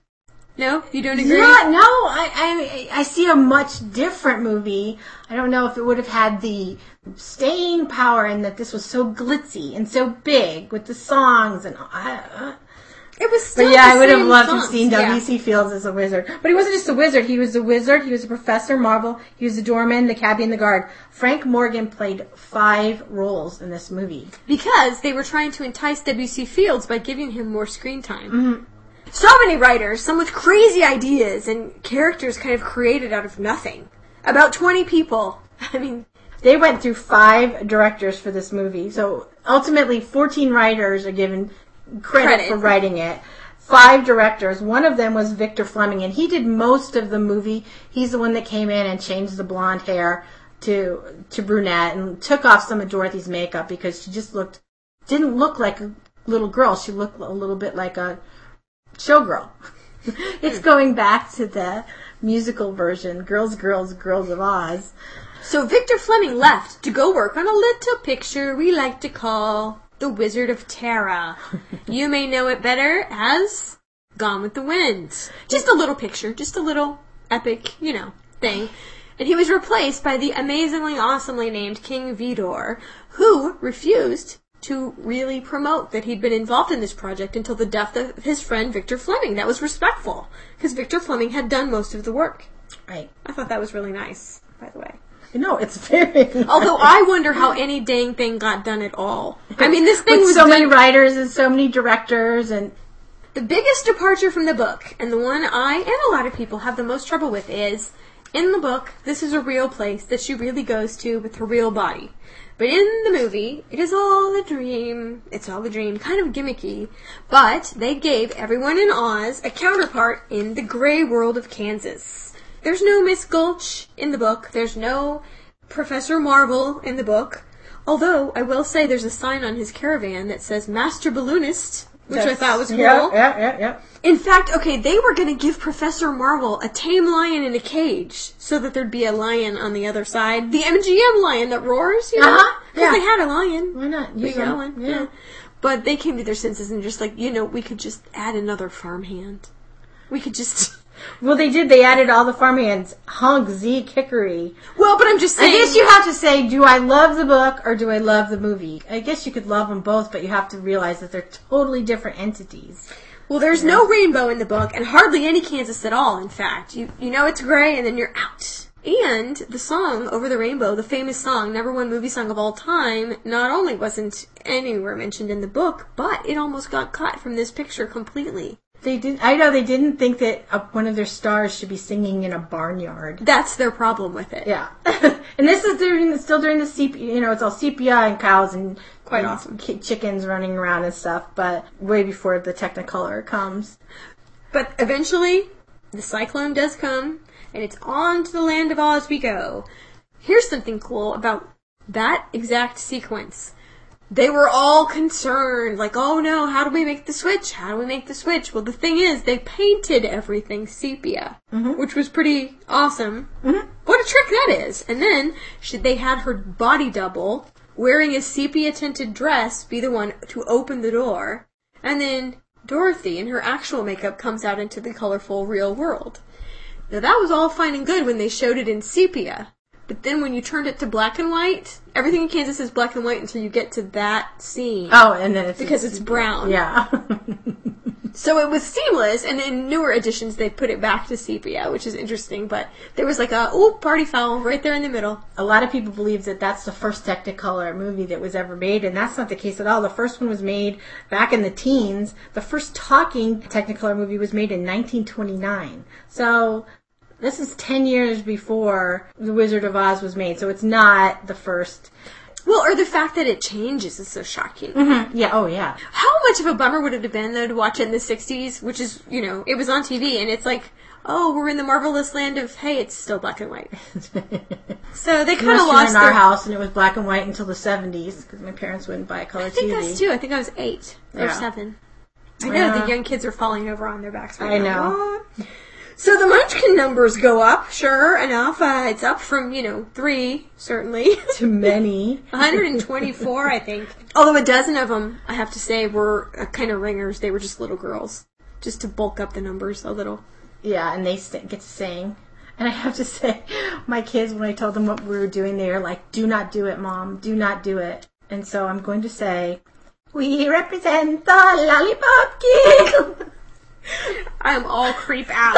S1: No? You don't agree?
S2: Yeah, no, I, I I see a much different movie. I don't know if it would have had the staying power and that this was so glitzy and so big with the songs and I, uh,
S1: it was still
S2: But yeah,
S1: the
S2: I would have
S1: same
S2: loved to
S1: songs.
S2: have seen
S1: Yeah.
S2: W C Fields as a wizard. But he wasn't just a wizard. He was a wizard. He was a Professor Marvel. He was the doorman, the cabbie, and the guard. Frank Morgan played five roles in this movie.
S1: Because they were trying to entice W C Fields by giving him more screen time.
S2: Mm-hmm.
S1: So many writers, some with crazy ideas and characters kind of created out of nothing. About twenty people. I mean,
S2: They went through five directors for this movie. So ultimately, fourteen writers are given credit,
S1: Credit.
S2: for writing it. Five directors. One of them was Victor Fleming, and he did most of the movie. He's the one that came in and changed the blonde hair to to brunette and took off some of Dorothy's makeup because she just looked didn't look like a little girl. She looked a little bit like a showgirl. It's going back to the musical version, Girls, Girls, Girls of Oz.
S1: so Victor Fleming left to go work on a little picture we like to call The Wizard of Tara. You may know it better as Gone with the Wind. Just a little picture, just a little epic, you know, thing. And he was replaced by the amazingly awesomely named King Vidor, who refused to really promote that he'd been involved in this project until the death of his friend Victor Fleming. That was respectful, because Victor Fleming had done most of the work.
S2: Right.
S1: I thought that was really nice, by the way.
S2: No, it's very nice.
S1: Although I wonder how any dang thing got done at all. I mean, this thing
S2: With
S1: was
S2: so
S1: done-
S2: many writers and so many directors and...
S1: The biggest departure from the book, and the one I and a lot of people have the most trouble with, is, in the book, this is a real place that she really goes to with her real body. But in the movie, it is all a dream. It's all a dream, kind of gimmicky. But they gave everyone in Oz a counterpart in the gray world of Kansas. There's no Miss Gulch in the book. There's no Professor Marvel in the book. Although, I will say there's a sign on his caravan that says Master Balloonist, which
S2: That's,
S1: I thought was cool.
S2: Yeah, yeah, yeah, yeah.
S1: In fact, okay, they were going to give Professor Marvel a tame lion in a cage so that there'd be a lion on the other side. The M G M lion that roars, you know?
S2: Uh-huh,
S1: Because
S2: yeah.
S1: they had a lion.
S2: Why not?
S1: We
S2: Use
S1: got
S2: them.
S1: one.
S2: Yeah.
S1: Yeah. But they came to their senses and just like, you know, we could just add another farmhand. We could just...
S2: Well, they did. They added all the farmhands. Hunk, Zeke, Hickory.
S1: Well, but I'm just saying...
S2: I guess you have to say, do I love the book or do I love the movie? I guess you could love them both, but you have to realize that they're totally different entities.
S1: Well, there's no rainbow in the book, and hardly any Kansas at all, in fact. You you know it's gray, and then you're out. And the song, Over the Rainbow, the famous song, number one movie song of all time, not only wasn't anywhere mentioned in the book, but it almost got cut from this picture completely.
S2: They did. I know they didn't think that uh, one of their stars should be singing in a barnyard.
S1: That's their problem with it.
S2: Yeah, and this is during the, still during the sepia. You know, it's all sepia and cows and
S1: Quite
S2: and
S1: awesome.
S2: ki- chickens running around and stuff. But way before the Technicolor comes.
S1: But eventually, the cyclone does come, and it's on to the land of Oz we go. Here's something cool about that exact sequence. They were all concerned, like, oh no, how do we make the switch? How do we make the switch? Well, the thing is, they painted everything sepia, mm-hmm. which was pretty awesome. Mm-hmm. What a trick that is. And then she, they had her body double, wearing a sepia-tinted dress, be the one to open the door. And then Dorothy, in her actual makeup, comes out into the colorful real world. Now, that was all fine and good when they showed it in sepia. But then when you turned it to black and white, everything in Kansas is black and white until you get to that scene.
S2: Oh, and then it's...
S1: Because it's brown.
S2: Yeah.
S1: So it was seamless, and in newer editions they put it back to sepia, which is interesting, but there was like a, ooh, party foul right there in the middle.
S2: A lot of people believe that that's the first Technicolor movie that was ever made, and that's not the case at all. The first one was made back in the teens. The first talking Technicolor movie was made in nineteen twenty-nine. So... this is ten years before The Wizard of Oz was made, so it's not the first.
S1: Well, or the fact that it changes is so shocking.
S2: Mm-hmm. Yeah, oh yeah.
S1: How much of a bummer would it have been, though, to watch it in the sixties, which is, you know, it was on T V, and it's like, oh, we're in the marvelous land of, hey, it's still black and white. So they kind of lost
S2: in our
S1: their...
S2: house, and it was black and white until the seventies, because my parents wouldn't buy color
S1: I think
S2: T V.
S1: that's too. I think I was eight or
S2: Yeah.
S1: seven. I know,
S2: Yeah.
S1: the young kids are falling over on their backs right
S2: I
S1: now.
S2: know.
S1: So the Munchkin numbers go up, sure enough. Uh, it's up from, you know, three, certainly.
S2: To many.
S1: one hundred twenty-four, I think. Although a dozen of them, I have to say, were uh, kind of ringers. They were just little girls, just to bulk up the numbers a little.
S2: Yeah, and they st- get to sing. And I have to say, my kids, when I told them what we were doing, they were like, do not do it, Mom. Do not do it. And so I'm going to say, we represent the Lollipop King.
S1: I'm all creep out.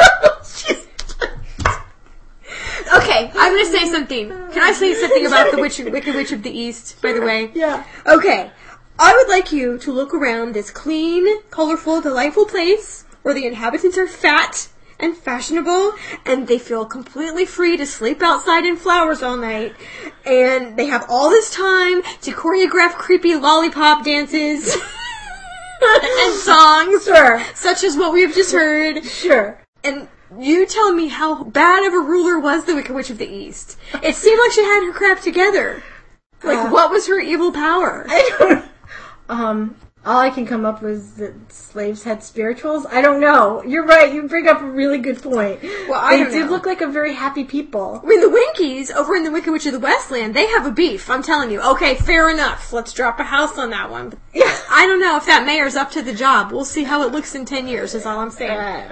S1: Okay, I'm going to say something. Can I say something about the Witch, Wicked Witch of the East, by the way?
S2: Yeah.
S1: Okay. I would like you to look around this clean, colorful, delightful place where the inhabitants are fat and fashionable, and they feel completely free to sleep outside in flowers all night, and they have all this time to choreograph creepy lollipop dances and songs,
S2: Sure.
S1: such as what we've just heard.
S2: Sure.
S1: And you tell me how bad of a ruler was the Wicked Witch of the East. It seemed like she had her crap together. Like,
S2: Uh,
S1: what was her evil power?
S2: I don't Um, all I can come up with is that slaves had spirituals. I don't know. You're right. You bring up a really good point.
S1: Well, I
S2: they
S1: don't
S2: did
S1: know.
S2: look like a very happy people.
S1: I mean, the Winkies over in the Wicked Witch of the Westland, they have a beef. I'm telling you. Okay, fair enough. Let's drop a house on that one.
S2: Yeah.
S1: I don't know if that mayor's up to the job. We'll see how it looks in ten years, is all I'm saying.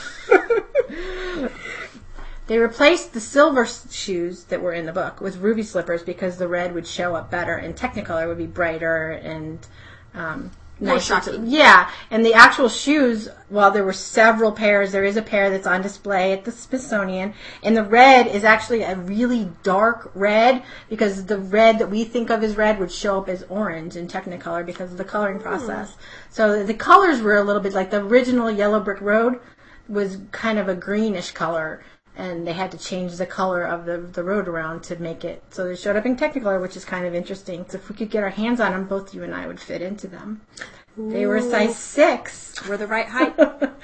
S2: They replaced the silver shoes that were in the book with ruby slippers because the red would show up better and Technicolor would be brighter and um,
S1: more
S2: nicer to-
S1: shocking.
S2: Yeah, and the actual shoes, while there were several pairs, there is a pair that's on display at the Smithsonian, and the red is actually a really dark red, because the red that we think of as red would show up as orange in Technicolor because of the coloring process. Mm. So the colors were a little bit like the original Yellow Brick Road was kind of a greenish color, and they had to change the color of the the road around to make it. So they showed up in Technicolor, which is kind of interesting. So if we could get our hands on them, both you and I would fit into them. Ooh. They were size six.
S1: We're the right height.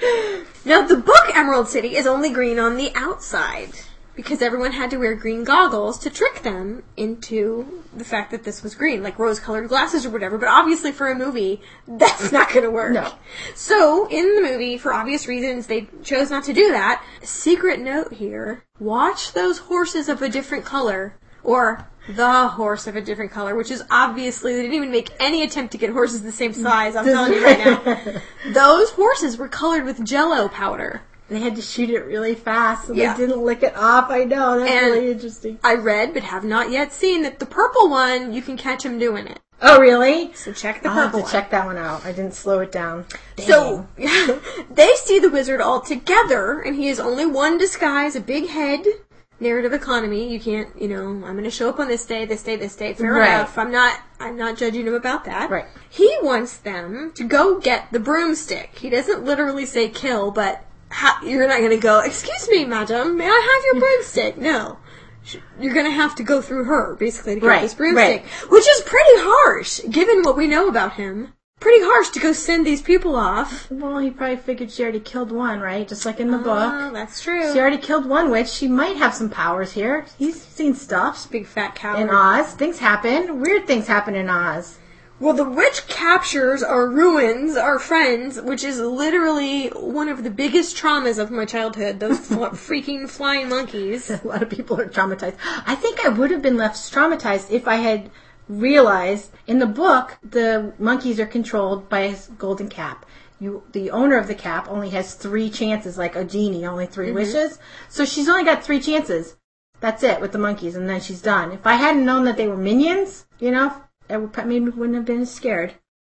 S1: Now, the book Emerald City is only green on the outside, because everyone had to wear green goggles to trick them into the fact that this was green, like rose-colored glasses or whatever. But obviously for a movie, that's not going to work.
S2: No.
S1: So, in the movie, for obvious reasons, they chose not to do that. Secret note here, watch those horses of a different color, or the horse of a different color, which is obviously, they didn't even make any attempt to get horses the same size, I'm telling you right now. Those horses were colored with Jell-O powder.
S2: They had to shoot it really fast, so
S1: yeah.
S2: they didn't lick it off. I know, that's
S1: and
S2: really interesting.
S1: I read, but have not yet seen, that the purple one, you can catch him doing it.
S2: Oh, really?
S1: So check the
S2: I'll
S1: purple
S2: have to
S1: one.
S2: check that one out. I didn't slow it down. Dang.
S1: So, they see the wizard all together, and he has only one disguise, a big head. Narrative economy. You can't, you know, I'm going to show up on this day, this day, this day. Fair
S2: right.
S1: enough. I'm not, I'm not judging him about that.
S2: Right.
S1: He wants them to go get the broomstick. He doesn't literally say kill, but ha- you're not going to go, excuse me, madam, may I have your broomstick? No. You're going to have to go through her, basically, to get
S2: right.
S1: this broomstick.
S2: Right.
S1: Which is pretty harsh, given what we know about him. Pretty harsh to go send these people off.
S2: Well, he probably figured she already killed one, right? Just like in the
S1: oh,
S2: book.
S1: Oh, that's true.
S2: She already killed one witch. She might have some powers here. He's seen stuff.
S1: Big fat coward.
S2: In Oz. Things happen. Weird things happen in Oz.
S1: Well, the witch captures or ruins our friends, which is literally one of the biggest traumas of my childhood. Those fl- freaking flying monkeys.
S2: A lot of people are traumatized. I think I would have been left traumatized if I had realized in the book the monkeys are controlled by a golden cap. You, the owner of the cap only has three chances, like a genie, only three mm-hmm. wishes. So she's only got three chances. That's it with the monkeys, and then she's done. If I hadn't known that they were minions, you know, I would, maybe wouldn't have been as scared.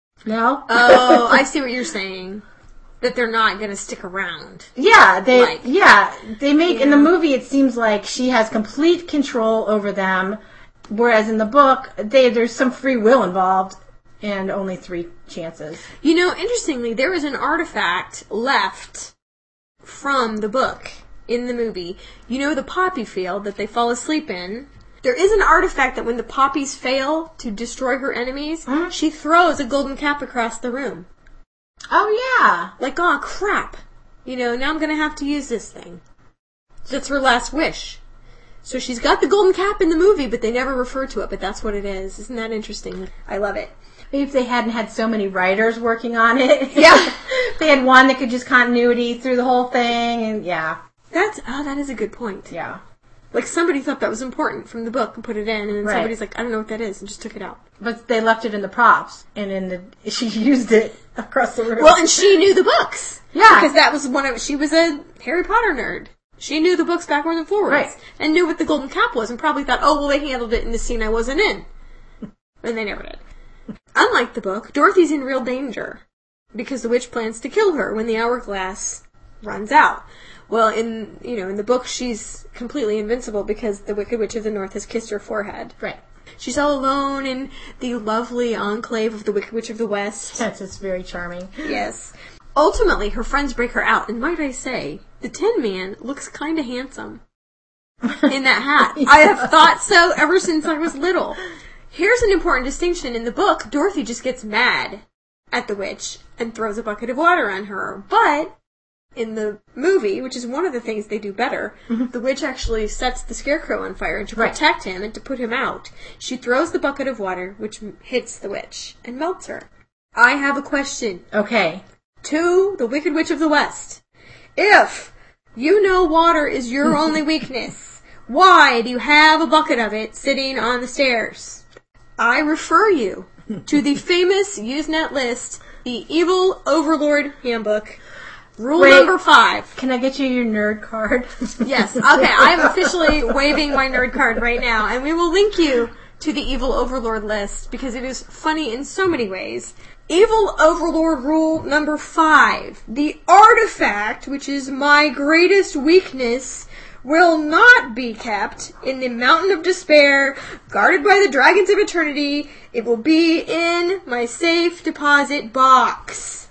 S2: No?
S1: Oh, I see what you're saying. That they're not going to stick around.
S2: Yeah, they.
S1: Like,
S2: yeah, they make
S1: yeah.
S2: in the movie. It seems like she has complete control over them. Whereas in the book, they, there's some free will involved and only three chances.
S1: You know, interestingly, there is an artifact left from the book in the movie. You know the poppy field that they fall asleep in? There is an artifact that when the poppies fail to destroy her enemies, mm-hmm. she throws a golden cap across the room.
S2: Oh, yeah.
S1: Like, oh, crap. You know, now I'm going to have to use this thing. That's her last wish. So she's got the golden cap in the movie, but they never refer to it, but that's what it is. Isn't that interesting? I love it.
S2: Maybe if they hadn't had so many writers working on it.
S1: Yeah.
S2: They had one that could just continuity through the whole thing, and yeah.
S1: That's, oh, that is a good point.
S2: Yeah.
S1: Like, somebody thought that was important from the book and put it in, and then
S2: right.
S1: somebody's like, I don't know what that is, and just took it out.
S2: But they left it in the props, and in the, she used it across the room.
S1: Well, and she knew the books.
S2: Yeah.
S1: Because that was one of, she was a Harry Potter nerd. She knew the books backwards and forwards.
S2: Right.
S1: And knew what the golden cap was and probably thought, oh, well, they handled it in the scene I wasn't in. And they never did. Unlike the book, Dorothy's in real danger because the witch plans to kill her when the hourglass runs out. Well, in, you know, in the book, she's completely invincible because the Wicked Witch of the North has kissed her forehead.
S2: Right.
S1: She's all alone in the lovely enclave of the Wicked Witch of the West.
S2: That's just very charming.
S1: Yes. Ultimately, her friends break her out, and might I say, the Tin Man looks kind of handsome in that hat. Yeah. I have thought so ever since I was little. Here's an important distinction. In the book, Dorothy just gets mad at the witch and throws a bucket of water on her. But in the movie, which is one of the things they do better, mm-hmm. the witch actually sets the Scarecrow on fire, and to protect right. him and to put him out, she throws the bucket of water, which hits the witch and melts her. I have a question.
S2: Okay.
S1: To the Wicked Witch of the West. If you know water is your only weakness, why do you have a bucket of it sitting on the stairs? I refer you to the famous Usenet list, the Evil Overlord Handbook, rule
S2: Wait,
S1: number five.
S2: Can I get you your nerd card?
S1: Yes. Okay, I am officially waving my nerd card right now, and we will link you to the Evil Overlord list because it is funny in so many ways. Evil Overlord rule number five. The artifact, which is my greatest weakness, will not be kept in the Mountain of Despair, guarded by the Dragons of Eternity. It will be in my safe deposit box.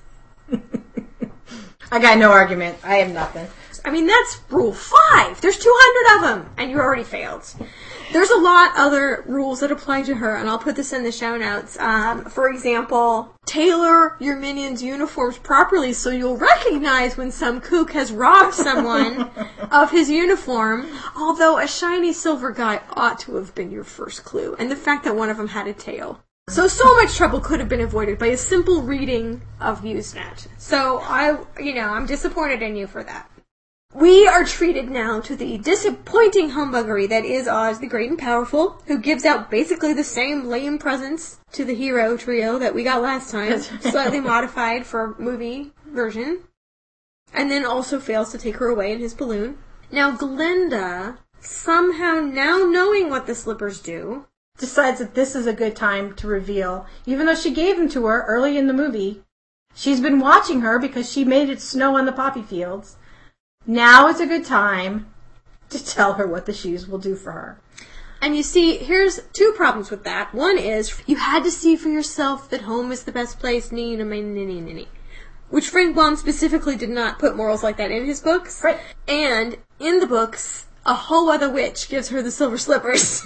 S2: I got no argument. I have nothing.
S1: I mean, that's rule five. There's two hundred of them, and you already failed. There's a lot other rules that apply to her, and I'll put this in the show notes. Um, for example, tailor your minions' uniforms properly so you'll recognize when some kook has robbed someone of his uniform, although a shiny silver guy ought to have been your first clue, and the fact that one of them had a tail. So, so much trouble could have been avoided by a simple reading of Usenet. So, I, you know, I'm disappointed in you for that. We are treated now to the disappointing humbuggery that is Oz the Great and Powerful, who gives out basically the same lame presents to the hero trio that we got last time, slightly modified for movie version, and then also fails to take her away in his balloon. Now Glinda, somehow now knowing what the slippers do,
S2: decides that this is a good time to reveal, even though she gave them to her early in the movie. She's been watching her because she made it snow on the poppy fields. Now is a good time to tell her what the shoes will do for her.
S1: And you see, here's two problems with that. One is, you had to see for yourself that home is the best place, nee, nee, nee, nee, nee. Which Frank Baum specifically did not put morals like that in his books.
S2: Right.
S1: And in the books, a whole other witch gives her the silver slippers.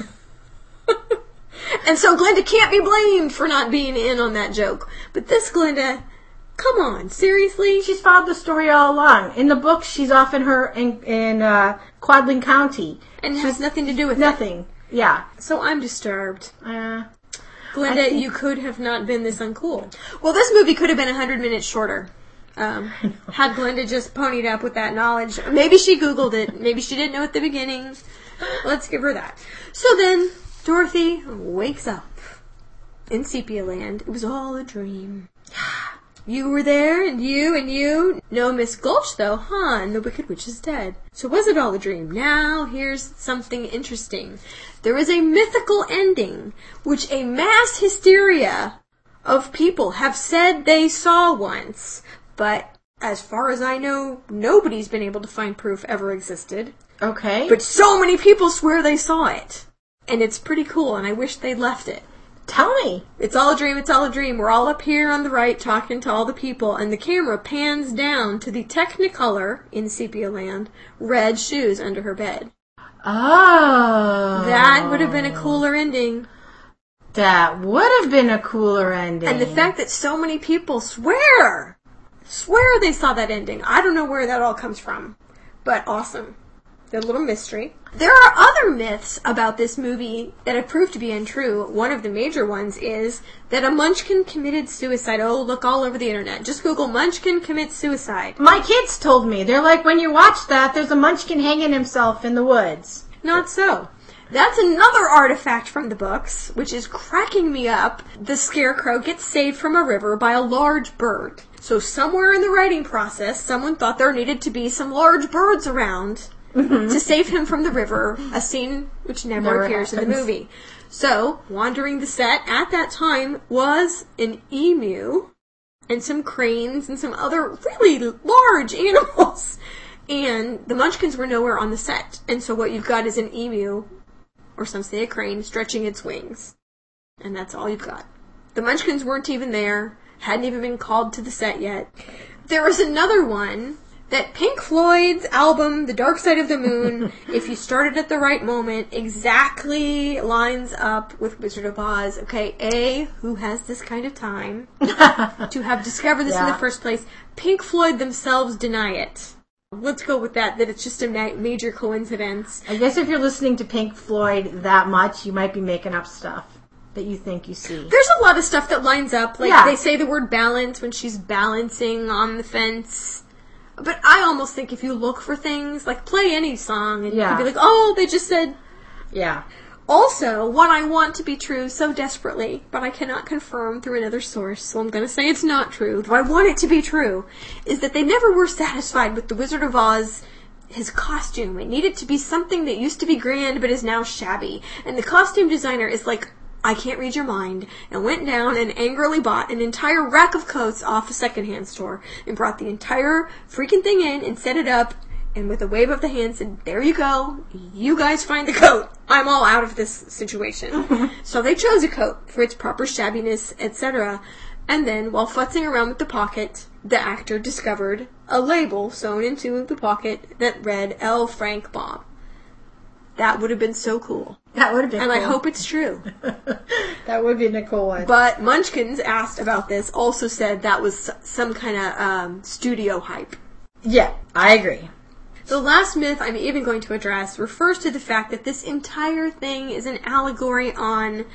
S1: And so Glinda can't be blamed for not being in on that joke. But this Glinda... Come on, seriously?
S2: She's followed the story all along. In the book, she's off in her in, in uh, Quadling County,
S1: and it has nothing to do with
S2: nothing. It. Yeah.
S1: So I'm disturbed.
S2: Uh,
S1: Glinda, think... you could have not been this uncool. Well, this movie could have been a hundred minutes shorter. Um, had Glinda just ponied up with that knowledge. Maybe she Googled it. Maybe she didn't know at the beginning. Let's give her that. So then, Dorothy wakes up in Sepia Land. It was all a dream. You were there, and you, and you. No Miss Gulch, though, huh? And the Wicked Witch is dead. So was it all a dream? Now, here's something interesting. There is a mythical ending, which a mass hysteria of people have said they saw once. But, as far as I know, nobody's been able to find proof ever existed.
S2: Okay.
S1: But so many people swear they saw it. And it's pretty cool, and I wish they'd left it.
S2: Tell me.
S1: It's all a dream, it's all a dream. We're all up here on the right talking to all the people, and the camera pans down to the Technicolor, in Sepia Land, red shoes under her bed.
S2: Oh.
S1: That would have been a cooler ending.
S2: That would have been a cooler ending.
S1: And the fact that so many people swear, swear they saw that ending. I don't know where that all comes from, but awesome. A little mystery. There are other myths about this movie that have proved to be untrue. One of the major ones is that a Munchkin committed suicide. Oh, look all over the internet. Just Google Munchkin commits suicide.
S2: My kids told me. They're like, when you watch that, there's a Munchkin hanging himself in the woods.
S1: Not so. That's another artifact from the books, which is cracking me up. The Scarecrow gets saved from a river by a large bird. So somewhere in the writing process, someone thought there needed to be some large birds around. Mm-hmm. To save him from the river, a scene which never, never appears happens. in the movie. So, wandering the set at that time was an emu and some cranes and some other really large animals. And the Munchkins were nowhere on the set. And so what you've got is an emu, or some say a crane, stretching its wings. And that's all you've got. The Munchkins weren't even there, hadn't even been called to the set yet. There was another one... that Pink Floyd's album, The Dark Side of the Moon, if you started at the right moment, exactly lines up with Wizard of Oz. Okay, A, who has this kind of time to have discovered this yeah. in the first place? Pink Floyd themselves deny it. Let's go with that, that it's just a ma- major coincidence.
S2: I guess if you're listening to Pink Floyd that much, you might be making up stuff that you think you see.
S1: There's a lot of stuff that lines up. Like,
S2: yeah.
S1: they say the word balance when she's balancing on the fence. But I almost think if you look for things, like play any song, and yeah. you could be like, oh, they just said...
S2: Yeah.
S1: Also, what I want to be true so desperately, but I cannot confirm through another source, so I'm going to say it's not true, though I want it to be true, is that they never were satisfied with the Wizard of Oz his costume. It needed to be something that used to be grand but is now shabby. And the costume designer is like, I can't read your mind, and went down and angrily bought an entire rack of coats off a secondhand store and brought the entire freaking thing in and set it up, and with a wave of the hand said, there you go, you guys find the coat. I'm all out of this situation. So they chose a coat for its proper shabbiness, et cetera. And then, while futzing around with the pocket, the actor discovered a label sewn into the pocket that read L. Frank Baum. That would have been so cool.
S2: That would have been
S1: and
S2: cool.
S1: And I hope it's true.
S2: That would be a cool one.
S1: But Munchkins, asked about this, also said that was some kind of um, studio hype.
S2: Yeah, I agree.
S1: The last myth I'm even going to address refers to the fact that this entire thing is an allegory on...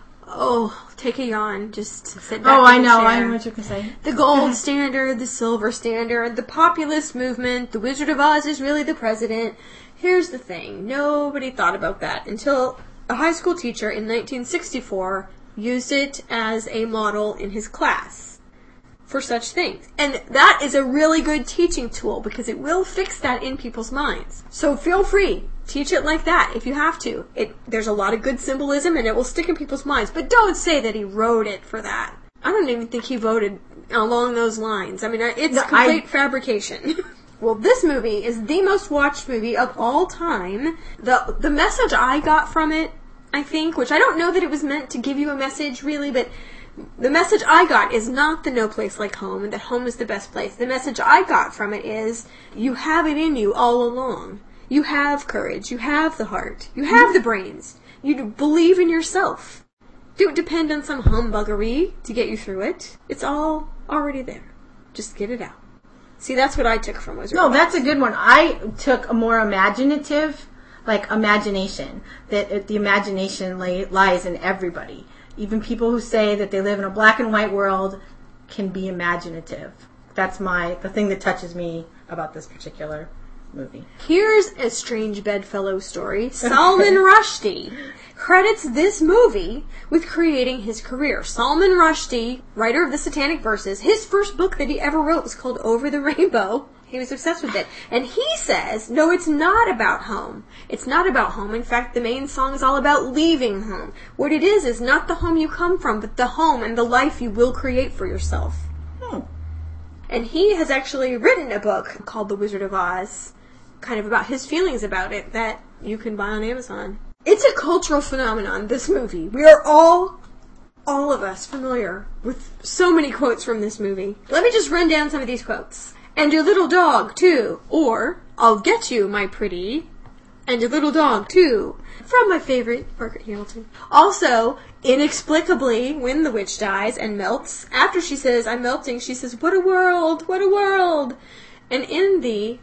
S1: Oh, take a yawn. Just sit back.
S2: Oh, I know.
S1: Chair.
S2: I know what you're going to say.
S1: The gold standard, the silver standard, the populist movement, the Wizard of Oz is really the president. Here's the thing. Nobody thought about that until a high school teacher in nineteen sixty-four used it as a model in his class for such things. And that is a really good teaching tool because it will fix that in people's minds. So feel free. Teach it like that if you have to. It There's a lot of good symbolism and it will stick in people's minds. But don't say that he wrote it for that. I don't even think he voted along those lines. I mean, it's
S2: no,
S1: complete
S2: I...
S1: fabrication. Well, this movie is the most watched movie of all time. The the message I got from it, I think, which I don't know that it was meant to give you a message really, but the message I got is not the no place like home and that home is the best place. The message I got from it is you have it in you all along. You have courage. You have the heart. You have the brains. You believe in yourself. Don't depend on some humbuggery to get you through it. It's all already there. Just get it out. See, that's what I took from Wizard
S2: No,
S1: of Oz.
S2: that's a good one. I took a more imaginative, like, imagination. That it, the imagination lay, lies in everybody. Even people who say that they live in a black and white world can be imaginative. That's my the thing that touches me about this particular movie.
S1: Here's a strange bedfellow story. Salman Rushdie credits this movie with creating his career. Salman Rushdie, writer of the Satanic Verses, his first book that he ever wrote was called Over the Rainbow. He was obsessed with it. And he says, no, it's not about home. It's not about home. In fact, the main song is all about leaving home. What it is is not the home you come from, but the home and the life you will create for yourself.
S2: Hmm.
S1: And he has actually written a book called The Wizard of Oz, kind of about his feelings about it, that you can buy on Amazon. It's a cultural phenomenon, this movie. We are all, all of us, familiar with so many quotes from this movie. Let me just run down some of these quotes. And your little dog, too. Or, I'll get you, my pretty. And your little dog, too. From my favorite, Margaret Hamilton. Also, inexplicably, when the witch dies and melts, after she says, I'm melting, she says, what a world, what a world. And in the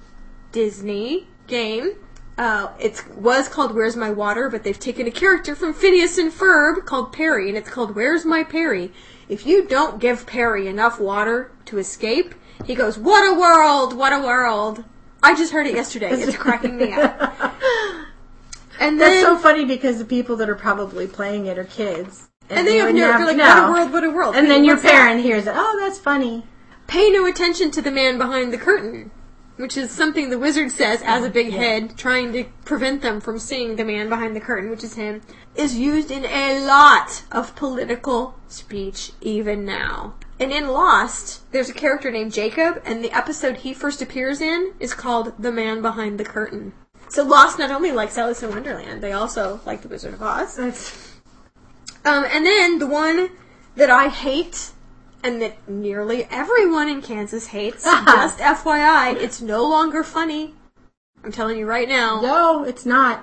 S1: Disney game, uh, it was called Where's My Water, but they've taken a character from Phineas and Ferb called Perry, and it's called Where's My Perry. If you don't give Perry enough water to escape, he goes, what a world, what a world. I just heard it yesterday. It's cracking me up. And then,
S2: that's so funny because the people that are probably playing it are kids.
S1: And, and they have no, they're like,
S2: no.
S1: what a world, what a world.
S2: And
S1: hey,
S2: then your
S1: what's
S2: parent
S1: that?
S2: hears it, oh, that's funny.
S1: Pay no attention to the man behind the curtain, which is something the wizard says as a big
S2: yeah.
S1: head, trying to prevent them from seeing the man behind the curtain, which is him, is used in a lot of political speech even now. And in Lost, there's a character named Jacob, and the episode he first appears in is called The Man Behind the Curtain. So Lost not only likes Alice in Wonderland, they also like The Wizard of Oz.
S2: That's...
S1: Um, and then the one that I hate, and that nearly everyone in Kansas hates, just F Y I, it's no longer funny. I'm telling you right now.
S2: No, it's not.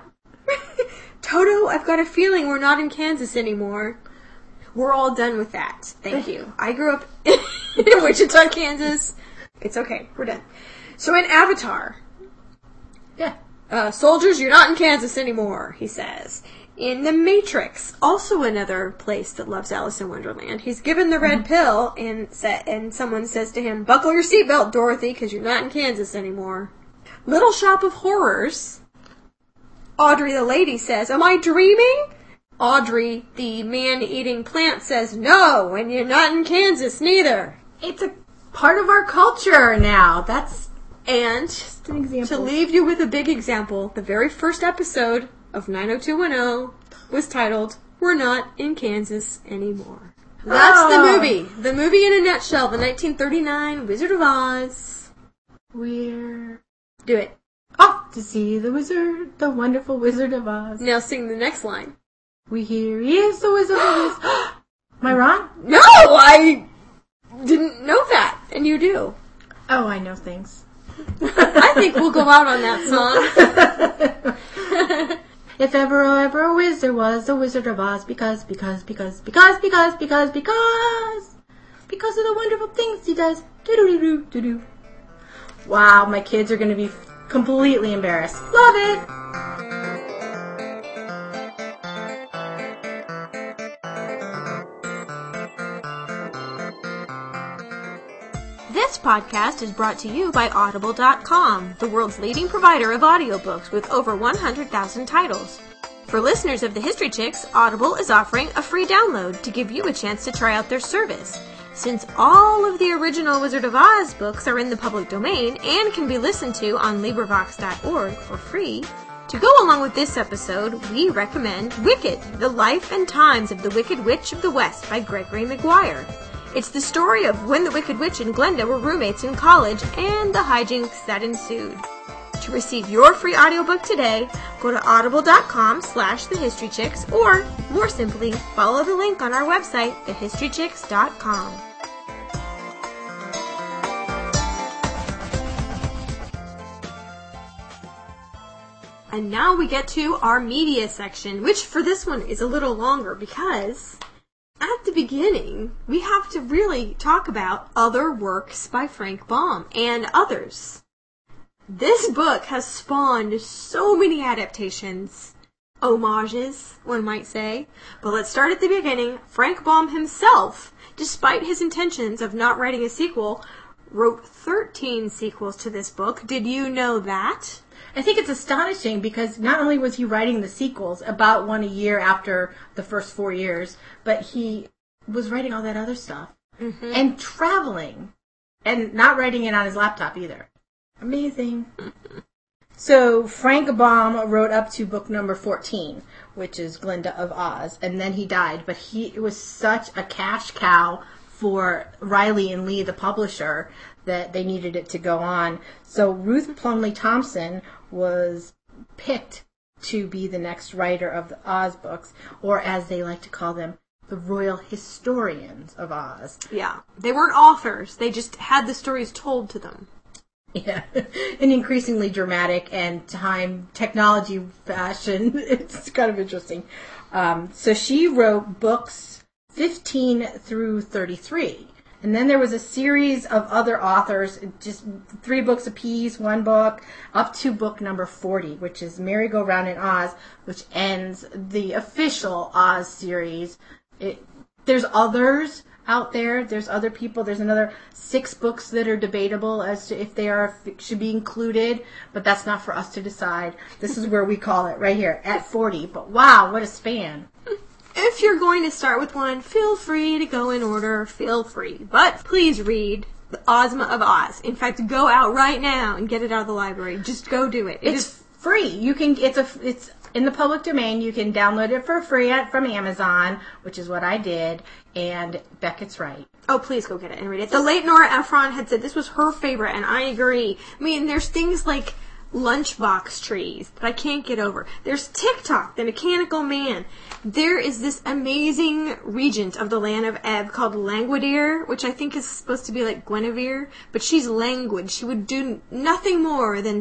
S1: Toto, I've got a feeling we're not in Kansas anymore. We're all done with that. Thank you. I grew up in Wichita, Kansas. It's okay. We're done. So in Avatar,
S2: Yeah.
S1: uh, soldiers, you're not in Kansas anymore, he says. In The Matrix, also another place that loves Alice in Wonderland, he's given the red mm-hmm. pill, and sa- and someone says to him, buckle your seatbelt, Dorothy, because you're not in Kansas anymore. Little Shop of Horrors, Audrey the lady says, am I dreaming? Audrey, the man-eating plant, says, no, and you're not in Kansas neither.
S2: It's a part of our culture now. That's
S1: And
S2: Just an example.
S1: to leave you with a big example, the very first episode of nine oh two one oh was titled, We're Not in Kansas Anymore. That's
S2: Oh.
S1: the movie. The movie in a nutshell, the nineteen thirty-nine Wizard of Oz.
S2: We're
S1: Do it.
S2: off to see the wizard, the wonderful Wizard of Oz.
S1: Now sing the next line.
S2: We hear he is the Wizard of Oz. Am I wrong?
S1: No, I didn't know that, and you do.
S2: Oh, I know things.
S1: I think we'll go out on that song.
S2: If ever, oh, ever a wizard was the Wizard of Oz, because, because, because, because, because, because, because, because of the wonderful things he does. Do-do-do-do, do-do. Wow, my kids are going to be completely embarrassed. Love it!
S1: This podcast is brought to you by Audible dot com, the world's leading provider of audiobooks with over one hundred thousand titles. For listeners of the History Chicks, Audible is offering a free download to give you a chance to try out their service. Since all of the original Wizard of Oz books are in the public domain and can be listened to on LibriVox dot org for free, to go along with this episode, we recommend Wicked, The Life and Times of the Wicked Witch of the West by Gregory Maguire. It's the story of when the Wicked Witch and Glenda were roommates in college and the hijinks that ensued. To receive your free audiobook today, go to audible dot com slash the history chicks, or, more simply, follow the link on our website, the history chicks dot com. And now we get to our media section, which for this one is a little longer because at the beginning, we have to really talk about other works by Frank Baum and others. This book has spawned so many adaptations, homages, one might say. But let's start at the beginning. Frank Baum himself, despite his intentions of not writing a sequel, wrote thirteen sequels to this book. Did you know that?
S2: I think it's astonishing because not only was he writing the sequels, about one a year after the first four years, but he was writing all that other stuff. Mm-hmm. And traveling. And not writing it on his laptop either. Amazing. So Frank Baum wrote up to book number fourteen, which is Glenda of Oz, and then he died. But he it was such a cash cow for Riley and Lee, the publisher, that they needed it to go on. So Ruth Plumley Thompson was picked to be the next writer of the Oz books, or as they like to call them, the royal historians of Oz.
S1: Yeah. They weren't authors. They just had the stories told to them.
S2: Yeah. In increasingly dramatic and time technology fashion. It's kind of interesting. Um, so she wrote books fifteen through thirty-three. And then there was a series of other authors, just three books apiece, one book, up to book number forty, which is Merry-Go-Round in Oz, which ends the official Oz series. It, there's others out there. There's other people. There's another six books that are debatable as to if they are should be included, but that's not for us to decide. This is where we call it, right here, at forty. But wow, what a span.
S1: If you're going to start with one, feel free to go in order. Feel free. But please read The Ozma of Oz. In fact, go out right now and get it out of the library. Just go do it. It
S2: It's
S1: is
S2: free. You can. It's a. It's in the public domain. You can download it for free at, from Amazon, which is what I did. And Beckett's right.
S1: Oh, please go get it and read it. The late Nora Ephron had said this was her favorite, and I agree. I mean, there's things like lunchbox trees that I can't get over. There's TikTok, the mechanical man. There is this amazing regent of the land of Ebb called Languidir, which I think is supposed to be like Guinevere, but she's languid. She would do nothing more than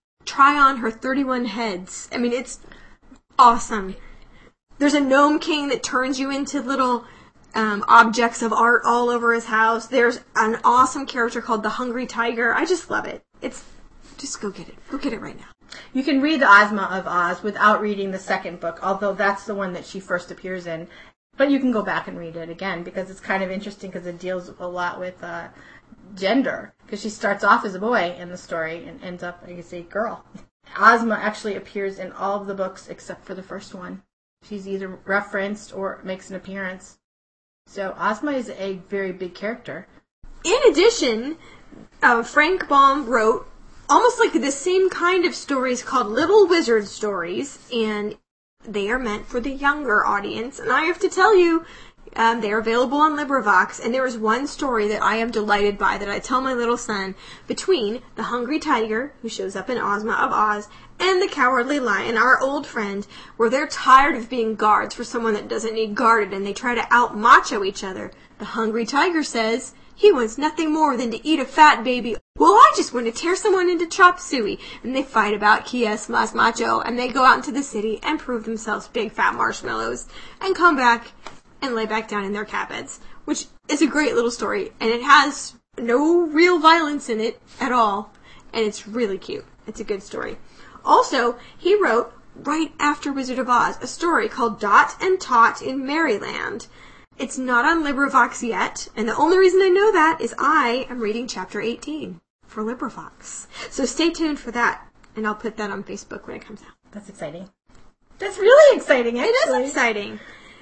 S1: try on her thirty-one heads. I mean, it's awesome. There's a gnome king that turns you into little um, objects of art all over his house. There's an awesome character called the Hungry Tiger. I just love it. It's Just go get it. Go get it right now.
S2: You can read the Ozma of Oz without reading the second book, although that's the one that she first appears in. But you can go back and read it again because it's kind of interesting because it deals a lot with uh, gender. Because she starts off as a boy in the story and ends up, like I say, girl. Ozma actually appears in all of the books except for the first one. She's either referenced or makes an appearance. So Ozma is a very big character.
S1: In addition, uh, Frank Baum wrote almost like the same kind of stories called Little Wizard Stories, and they are meant for the younger audience. And I have to tell you, um, they're available on LibriVox, and there is one story that I am delighted by that I tell my little son between the Hungry Tiger, who shows up in Ozma of Oz, and the Cowardly Lion, our old friend, where they're tired of being guards for someone that doesn't need guarded, and they try to out-macho each other. The Hungry Tiger says he wants nothing more than to eat a fat baby. Well, I just want to tear someone into chop suey. And they fight about Kies Mas Macho, and they go out into the city and prove themselves big fat marshmallows, and come back and lay back down in their cabins, which is a great little story, and it has no real violence in it at all, and it's really cute. It's a good story. Also, he wrote, right after Wizard of Oz, a story called Dot and Tot in Maryland. It's not on LibriVox yet, and the only reason I know that is I am reading chapter eighteen for LibriVox. So stay tuned for that, and I'll put that on Facebook when it comes out.
S2: That's exciting. That's really exciting, actually.
S1: It is exciting.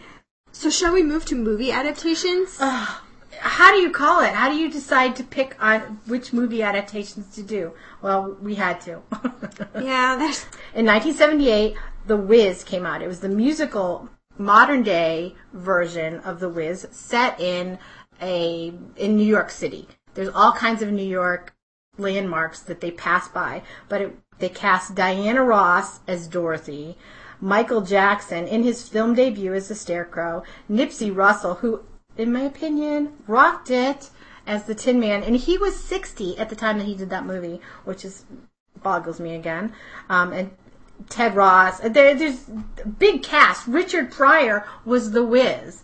S1: So shall we move to movie adaptations?
S2: Uh, how do you call it? How do you decide to pick on which movie adaptations to do? Well, we had to.
S1: Yeah, there's...
S2: In nineteen seventy-eight, The Wiz came out. It was the musical modern-day version of The Wiz set in a in New York City. There's all kinds of New York landmarks that they pass by, but it, they cast Diana Ross as Dorothy, Michael Jackson in his film debut as the Scarecrow, Nipsey Russell, who, in my opinion, rocked it as the Tin Man, and he was sixty at the time that he did that movie, which is boggles me again. Um, and Ted Ross, there, there's a big cast. Richard Pryor was the Wiz.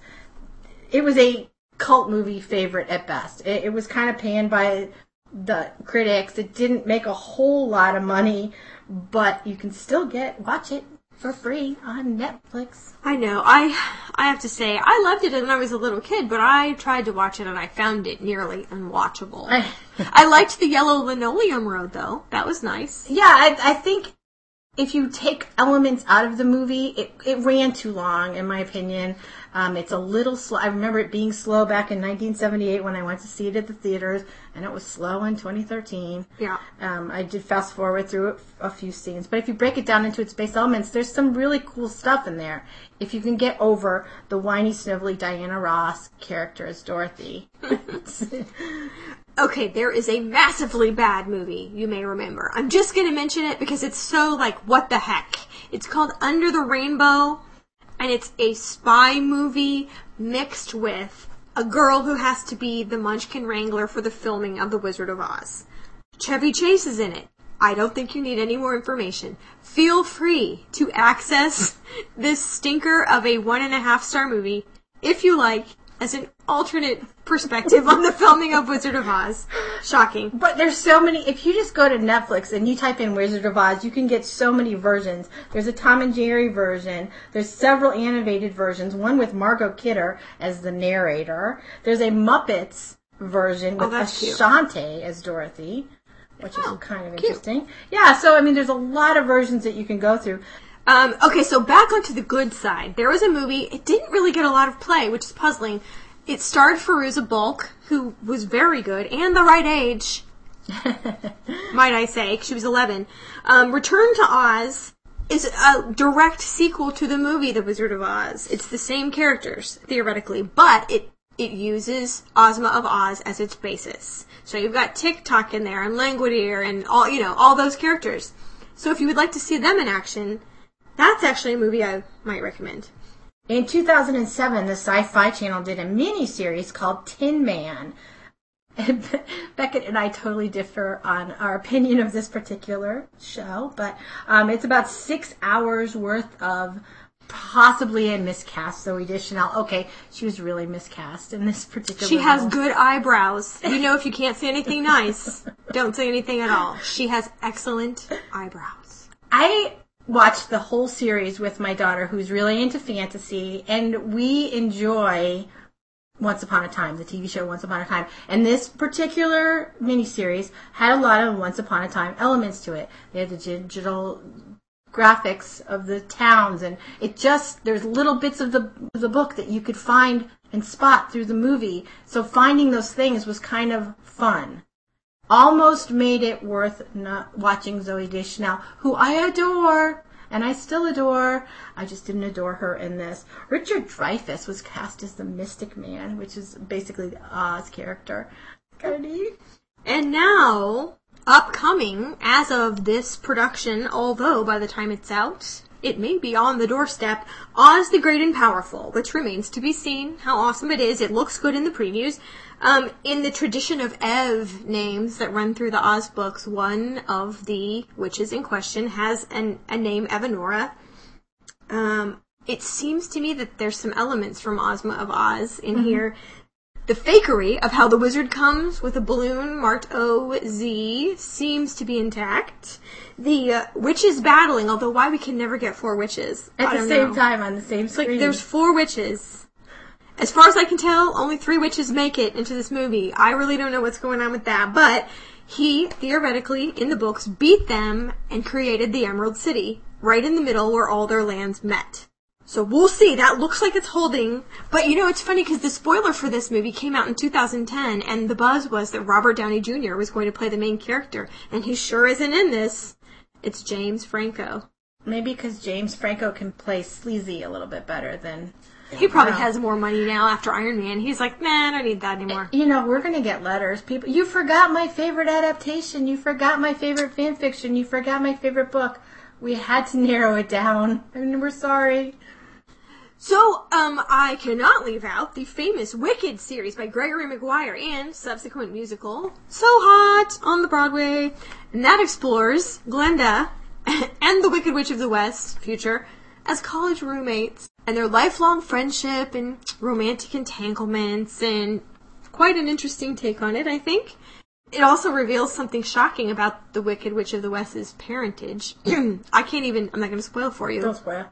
S2: It was a cult movie favorite at best. It, it was kind of panned by the critics. It didn't make a whole lot of money, but you can still get watch it for free on Netflix.
S1: I know. I I have to say, I loved it when I was a little kid, but I tried to watch it and I found it nearly unwatchable. I, I liked the Yellow Linoleum Road, though. That was nice.
S2: Yeah, I, I think if you take elements out of the movie, it, it ran too long, in my opinion. Um, it's a little slow. I remember it being slow back in nineteen seventy-eight when I went to see it at the theaters, and it was slow in twenty thirteen.
S1: Yeah.
S2: Um, I did fast forward through a few scenes. But if you break it down into its base elements, there's some really cool stuff in there. If you can get over the whiny, snivelly Diana Ross character as Dorothy.
S1: Okay, there is a massively bad movie you may remember. I'm just going to mention it because it's so, like, what the heck. It's called Under the Rainbow, and it's a spy movie mixed with a girl who has to be the Munchkin Wrangler for the filming of The Wizard of Oz. Chevy Chase is in it. I don't think you need any more information. Feel free to access this stinker of a one and a half star movie, if you like, as an alternate perspective on the filming of Wizard of Oz. Shocking.
S2: But there's so many. If you just go to Netflix and you type in Wizard of Oz, you can get so many versions. There's a Tom and Jerry version. There's several animated versions. One with Margot Kidder as the narrator. There's a Muppets version with
S1: oh,
S2: Ashanti as Dorothy, which oh, is kind of interesting. Cute. Yeah, so I mean, there's a lot of versions that you can go through.
S1: Um, okay, so back onto the good side. There was a movie, it didn't really get a lot of play, which is puzzling. It starred Fairuza Balk, who was very good, and the right age, might I say. She was eleven. Um, Return to Oz is a direct sequel to the movie The Wizard of Oz. It's the same characters, theoretically, but it, it uses Ozma of Oz as its basis. So you've got Tick-Tock in there, and Langwidere, and all, you know, all those characters. So if you would like to see them in action, that's actually a movie I might recommend.
S2: In two thousand seven, the Sci-Fi Channel did a mini-series called Tin Man. And Beckett and I totally differ on our opinion of this particular show, but um, it's about six hours worth of possibly a miscast. So we did Chanel. Okay, she was really miscast in this particular
S1: She
S2: role.
S1: has good eyebrows. You know, if you can't say anything nice, don't say anything at all. She has excellent eyebrows.
S2: I watched the whole series with my daughter, who's really into fantasy, and we enjoy Once Upon a Time, the T V show Once Upon a Time. And this particular miniseries had a lot of Once Upon a Time elements to it. They had the digital graphics of the towns, and it just, there's little bits of the the book that you could find and spot through the movie. So finding those things was kind of fun. almost made it worth not watching Zooey Deschanel, who I adore, and I still adore. I just didn't adore her in this. Richard Dreyfuss was cast as the Mystic Man, which is basically the Oz character. Kind of neat.
S1: And now, upcoming, as of this production, although by the time it's out, it may be on the doorstep, Oz the Great and Powerful, which remains to be seen how awesome it is. It looks good in the previews. Um, in the tradition of Ev names that run through the Oz books, one of the witches in question has an, a name, Evanora. Um, it seems to me that there's some elements from Ozma of Oz in mm-hmm. here. The fakery of how the wizard comes with a balloon marked O Z seems to be intact. The uh, witches battling, although why we can never get four witches.
S2: At the same know. time on the same screen.
S1: Like, there's four witches. As far as I can tell, only three witches make it into this movie. I really don't know what's going on with that. But he, theoretically, in the books, beat them and created the Emerald City, right in the middle where all their lands met. So we'll see. That looks like it's holding. But, you know, it's funny because the spoiler for this movie came out in two thousand ten, and the buzz was that Robert Downey Junior was going to play the main character. And he sure isn't in this. It's James Franco.
S2: Maybe because James Franco can play sleazy a little bit better than...
S1: He probably has more money now after Iron Man. He's like, nah, I don't need that anymore.
S2: You know, we're going to get letters. People, you forgot my favorite adaptation. You forgot my favorite fan fiction. You forgot my favorite book. We had to narrow it down. I mean, we're sorry.
S1: So, um, I cannot leave out the famous Wicked series by Gregory Maguire and subsequent musical, So Hot, on the Broadway. And that explores Glenda and the Wicked Witch of the West, future, as college roommates. And their lifelong friendship and romantic entanglements, and quite an interesting take on it, I think. It also reveals something shocking about the Wicked Witch of the West's parentage. I can't even, I'm not going to spoil for you.
S2: Don't spoil.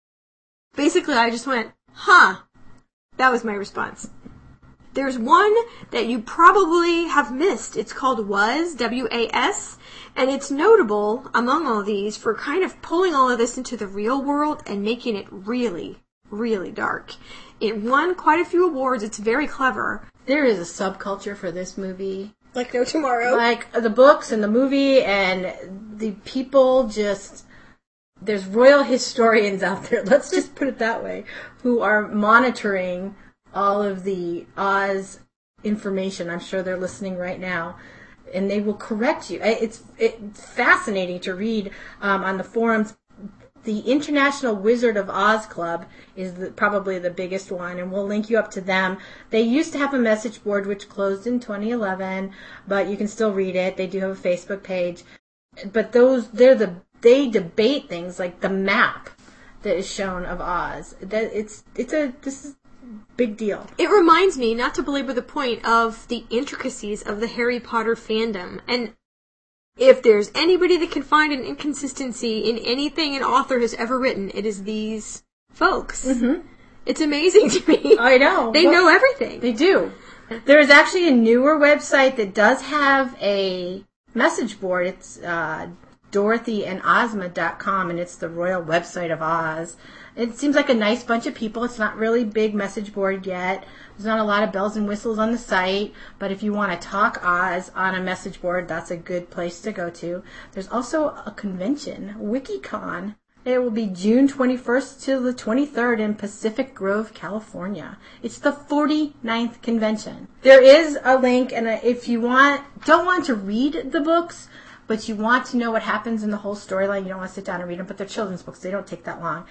S1: Basically, I just went, huh. That was my response. There's one that you probably have missed. It's called Was, W A S. And it's notable, among all these, for kind of pulling all of this into the real world and making it really, really dark. It won quite a few awards. It's very clever.
S2: There is a subculture for this movie.
S1: Like no tomorrow.
S2: Like the books and the movie and the people just... There's royal historians out there, let's just put it that way, who are monitoring all of the Oz information. I'm sure they're listening right now. And they will correct you. It's it's fascinating to read um, on the forums. The International Wizard of Oz Club is the, probably the biggest one, and we'll link you up to them. They used to have a message board which closed in twenty eleven, but you can still read it. They do have a Facebook page. But those they're the they debate things like the map that is shown of Oz. That it's it's a this is big deal.
S1: It reminds me, not to belabor the point, of the intricacies of the Harry Potter fandom. And if there's anybody that can find an inconsistency in anything an author has ever written, it is these folks.
S2: Mm-hmm.
S1: It's amazing to me.
S2: I know.
S1: They well, know everything.
S2: They do. There is actually a newer website that does have a message board. It's uh, dorothy and ozma dot com, and it's the royal website of Oz. It seems like a nice bunch of people. It's not really big message board yet. There's not a lot of bells and whistles on the site. But if you want to talk Oz on a message board, that's a good place to go to. There's also a convention, WikiCon. It will be June twenty-first to the twenty-third in Pacific Grove, California. It's the forty-ninth convention. There is a link, and if you want, don't want to read the books, but you want to know what happens in the whole storyline, you don't want to sit down and read them, but they're children's books. They don't take that long.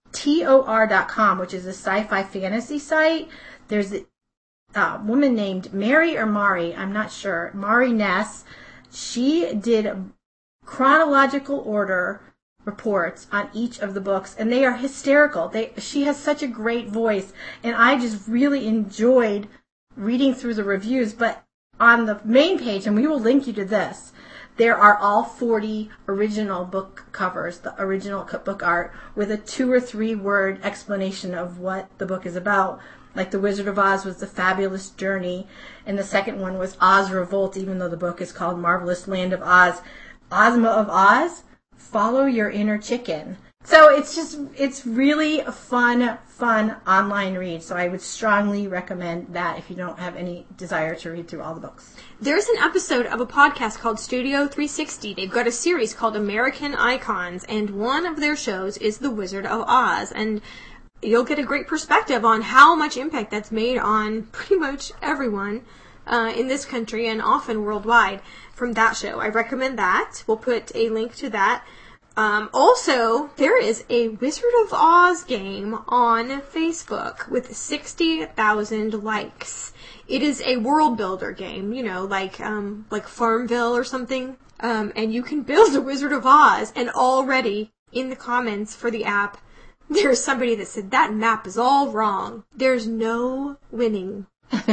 S2: T O R dot com, which is a sci-fi fantasy site. There's a uh, woman named Mary or Mari, I'm not sure, Mari Ness. She did chronological order reports on each of the books, and they are hysterical. They She has such a great voice, and I just really enjoyed reading through the reviews. But on the main page, and we will link you to this, there are all forty original book covers, the original book art, with a two or three word explanation of what the book is about. Like The Wizard of Oz was The Fabulous Journey, and the second one was Oz Revolt, even though the book is called Marvelous Land of Oz. Ozma of Oz, Follow Your Inner Chicken. So it's just, it's really a fun, fun online read. So I would strongly recommend that if you don't have any desire to read through all the books.
S1: There's an episode of a podcast called Studio three sixty. They've got a series called American Icons, and one of their shows is The Wizard of Oz. And you'll get a great perspective on how much impact that's made on pretty much everyone uh, in this country and often worldwide from that show. I recommend that. We'll put a link to that. Um, also, there is a Wizard of Oz game on Facebook with sixty thousand likes. It is a world builder game, you know, like um, like Farmville or something. Um, and you can build a Wizard of Oz. And already in the comments for the app, there's somebody that said, that map is all wrong. There's no winning.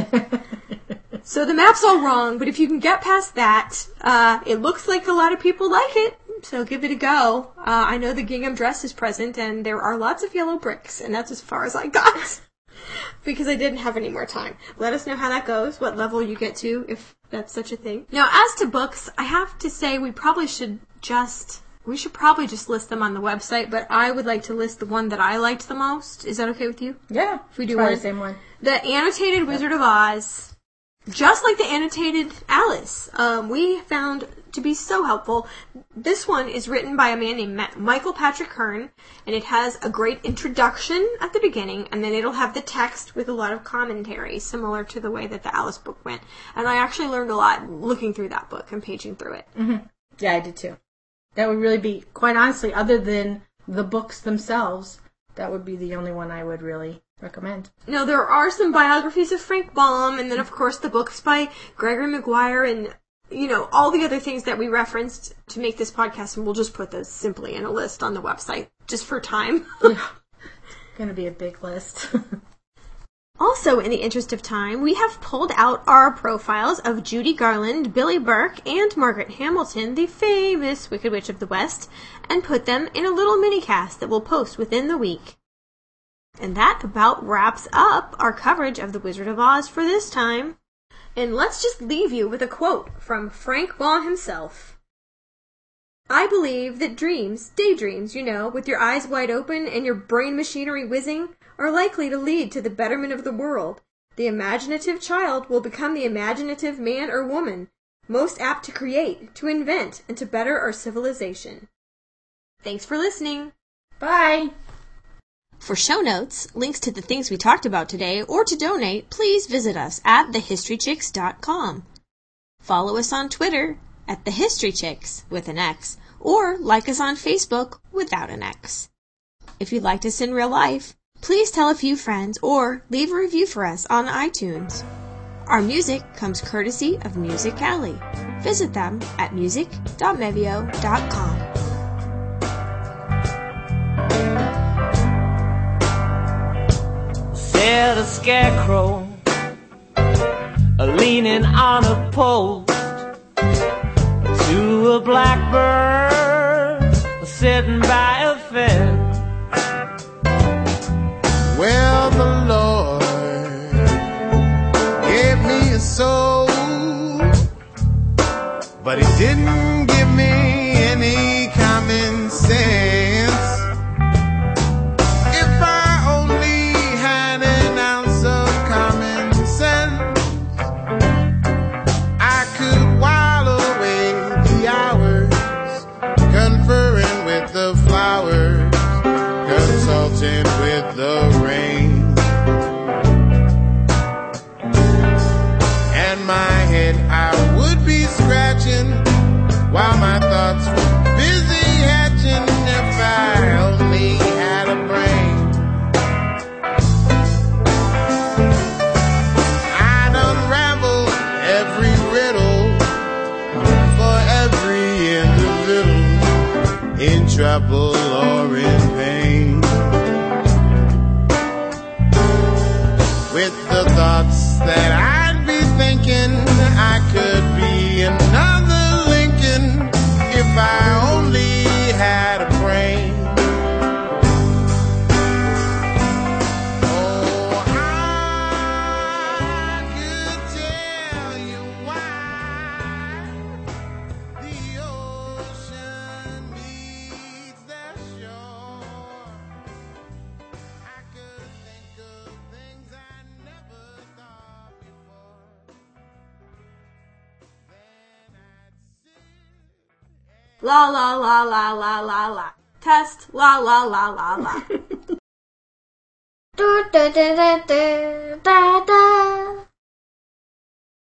S1: So the map's all wrong, but if you can get past that, uh, it looks like a lot of people like it. So give it a go. Uh, I know the gingham dress is present, and there are lots of yellow bricks, and that's as far as I got. Because I didn't have any more time. Let us know how that goes, what level you get to, if that's such a thing. Now, as to books, I have to say we probably should just... We should probably just list them on the website, but I would like to list the one that I liked the most. Is that okay with you?
S2: Yeah.
S1: If we do
S2: try
S1: one.
S2: the same one.
S1: The Annotated Wizard of Oz, just like the Annotated Alice, um, we found to be so helpful. This one is written by a man named Ma- Michael Patrick Hearn, and it has a great introduction at the beginning, and then it'll have the text with a lot of commentary, similar to the way that the Alice book went. And I actually learned a lot looking through that book and paging through it.
S2: Mm-hmm. Yeah, I did too. That would really be, quite honestly, other than the books themselves, that would be the only one I would really recommend.
S1: No, there are some biographies of Frank Baum, and then, of course, the books by Gregory Maguire, and, you know, all the other things that we referenced to make this podcast, and we'll just put those simply in a list on the website, just for time.
S2: Yeah. It's going to be a big list.
S1: Also, in the interest of time, we have pulled out our profiles of Judy Garland, Billy Burke, and Margaret Hamilton, the famous Wicked Witch of the West, and put them in a little mini-cast that we'll post within the week. And that about wraps up our coverage of The Wizard of Oz for this time. And let's just leave you with a quote from Frank Baum himself. I believe that dreams, daydreams, you know, with your eyes wide open and your brain machinery whizzing, are likely to lead to the betterment of the world. The imaginative child will become the imaginative man or woman, most apt to create, to invent, and to better our civilization. Thanks for listening.
S2: Bye.
S1: For show notes, links to the things we talked about today, or to donate, please visit us at the history chicks dot com. Follow us on Twitter at TheHistoryChicks with an X, or like us on Facebook without an X. If you liked us in real life, please tell a few friends or leave a review for us on iTunes. Our music comes courtesy of Music Alley. Visit them at music dot mevio dot com.
S3: Said a scarecrow leaning on a post to a blackbird sitting by a fence.
S4: Well, the Lord gave me a soul, but He didn't give me any common sense. If I only had an ounce of common sense, I could while away the hours, conferring with the flowers, consulting with the rain, and my head I would be scratching while my thoughts were busy hatching. If I only had a brain, I'd unravel every riddle for every individual in trouble or in pain. With the thoughts that I'd be thinking, I could be another Lincoln if I only had a brain. Oh, I could tell you why the ocean meets the shore.
S1: La la la la la la la. Test. La la la la la.
S2: Da da da da da da.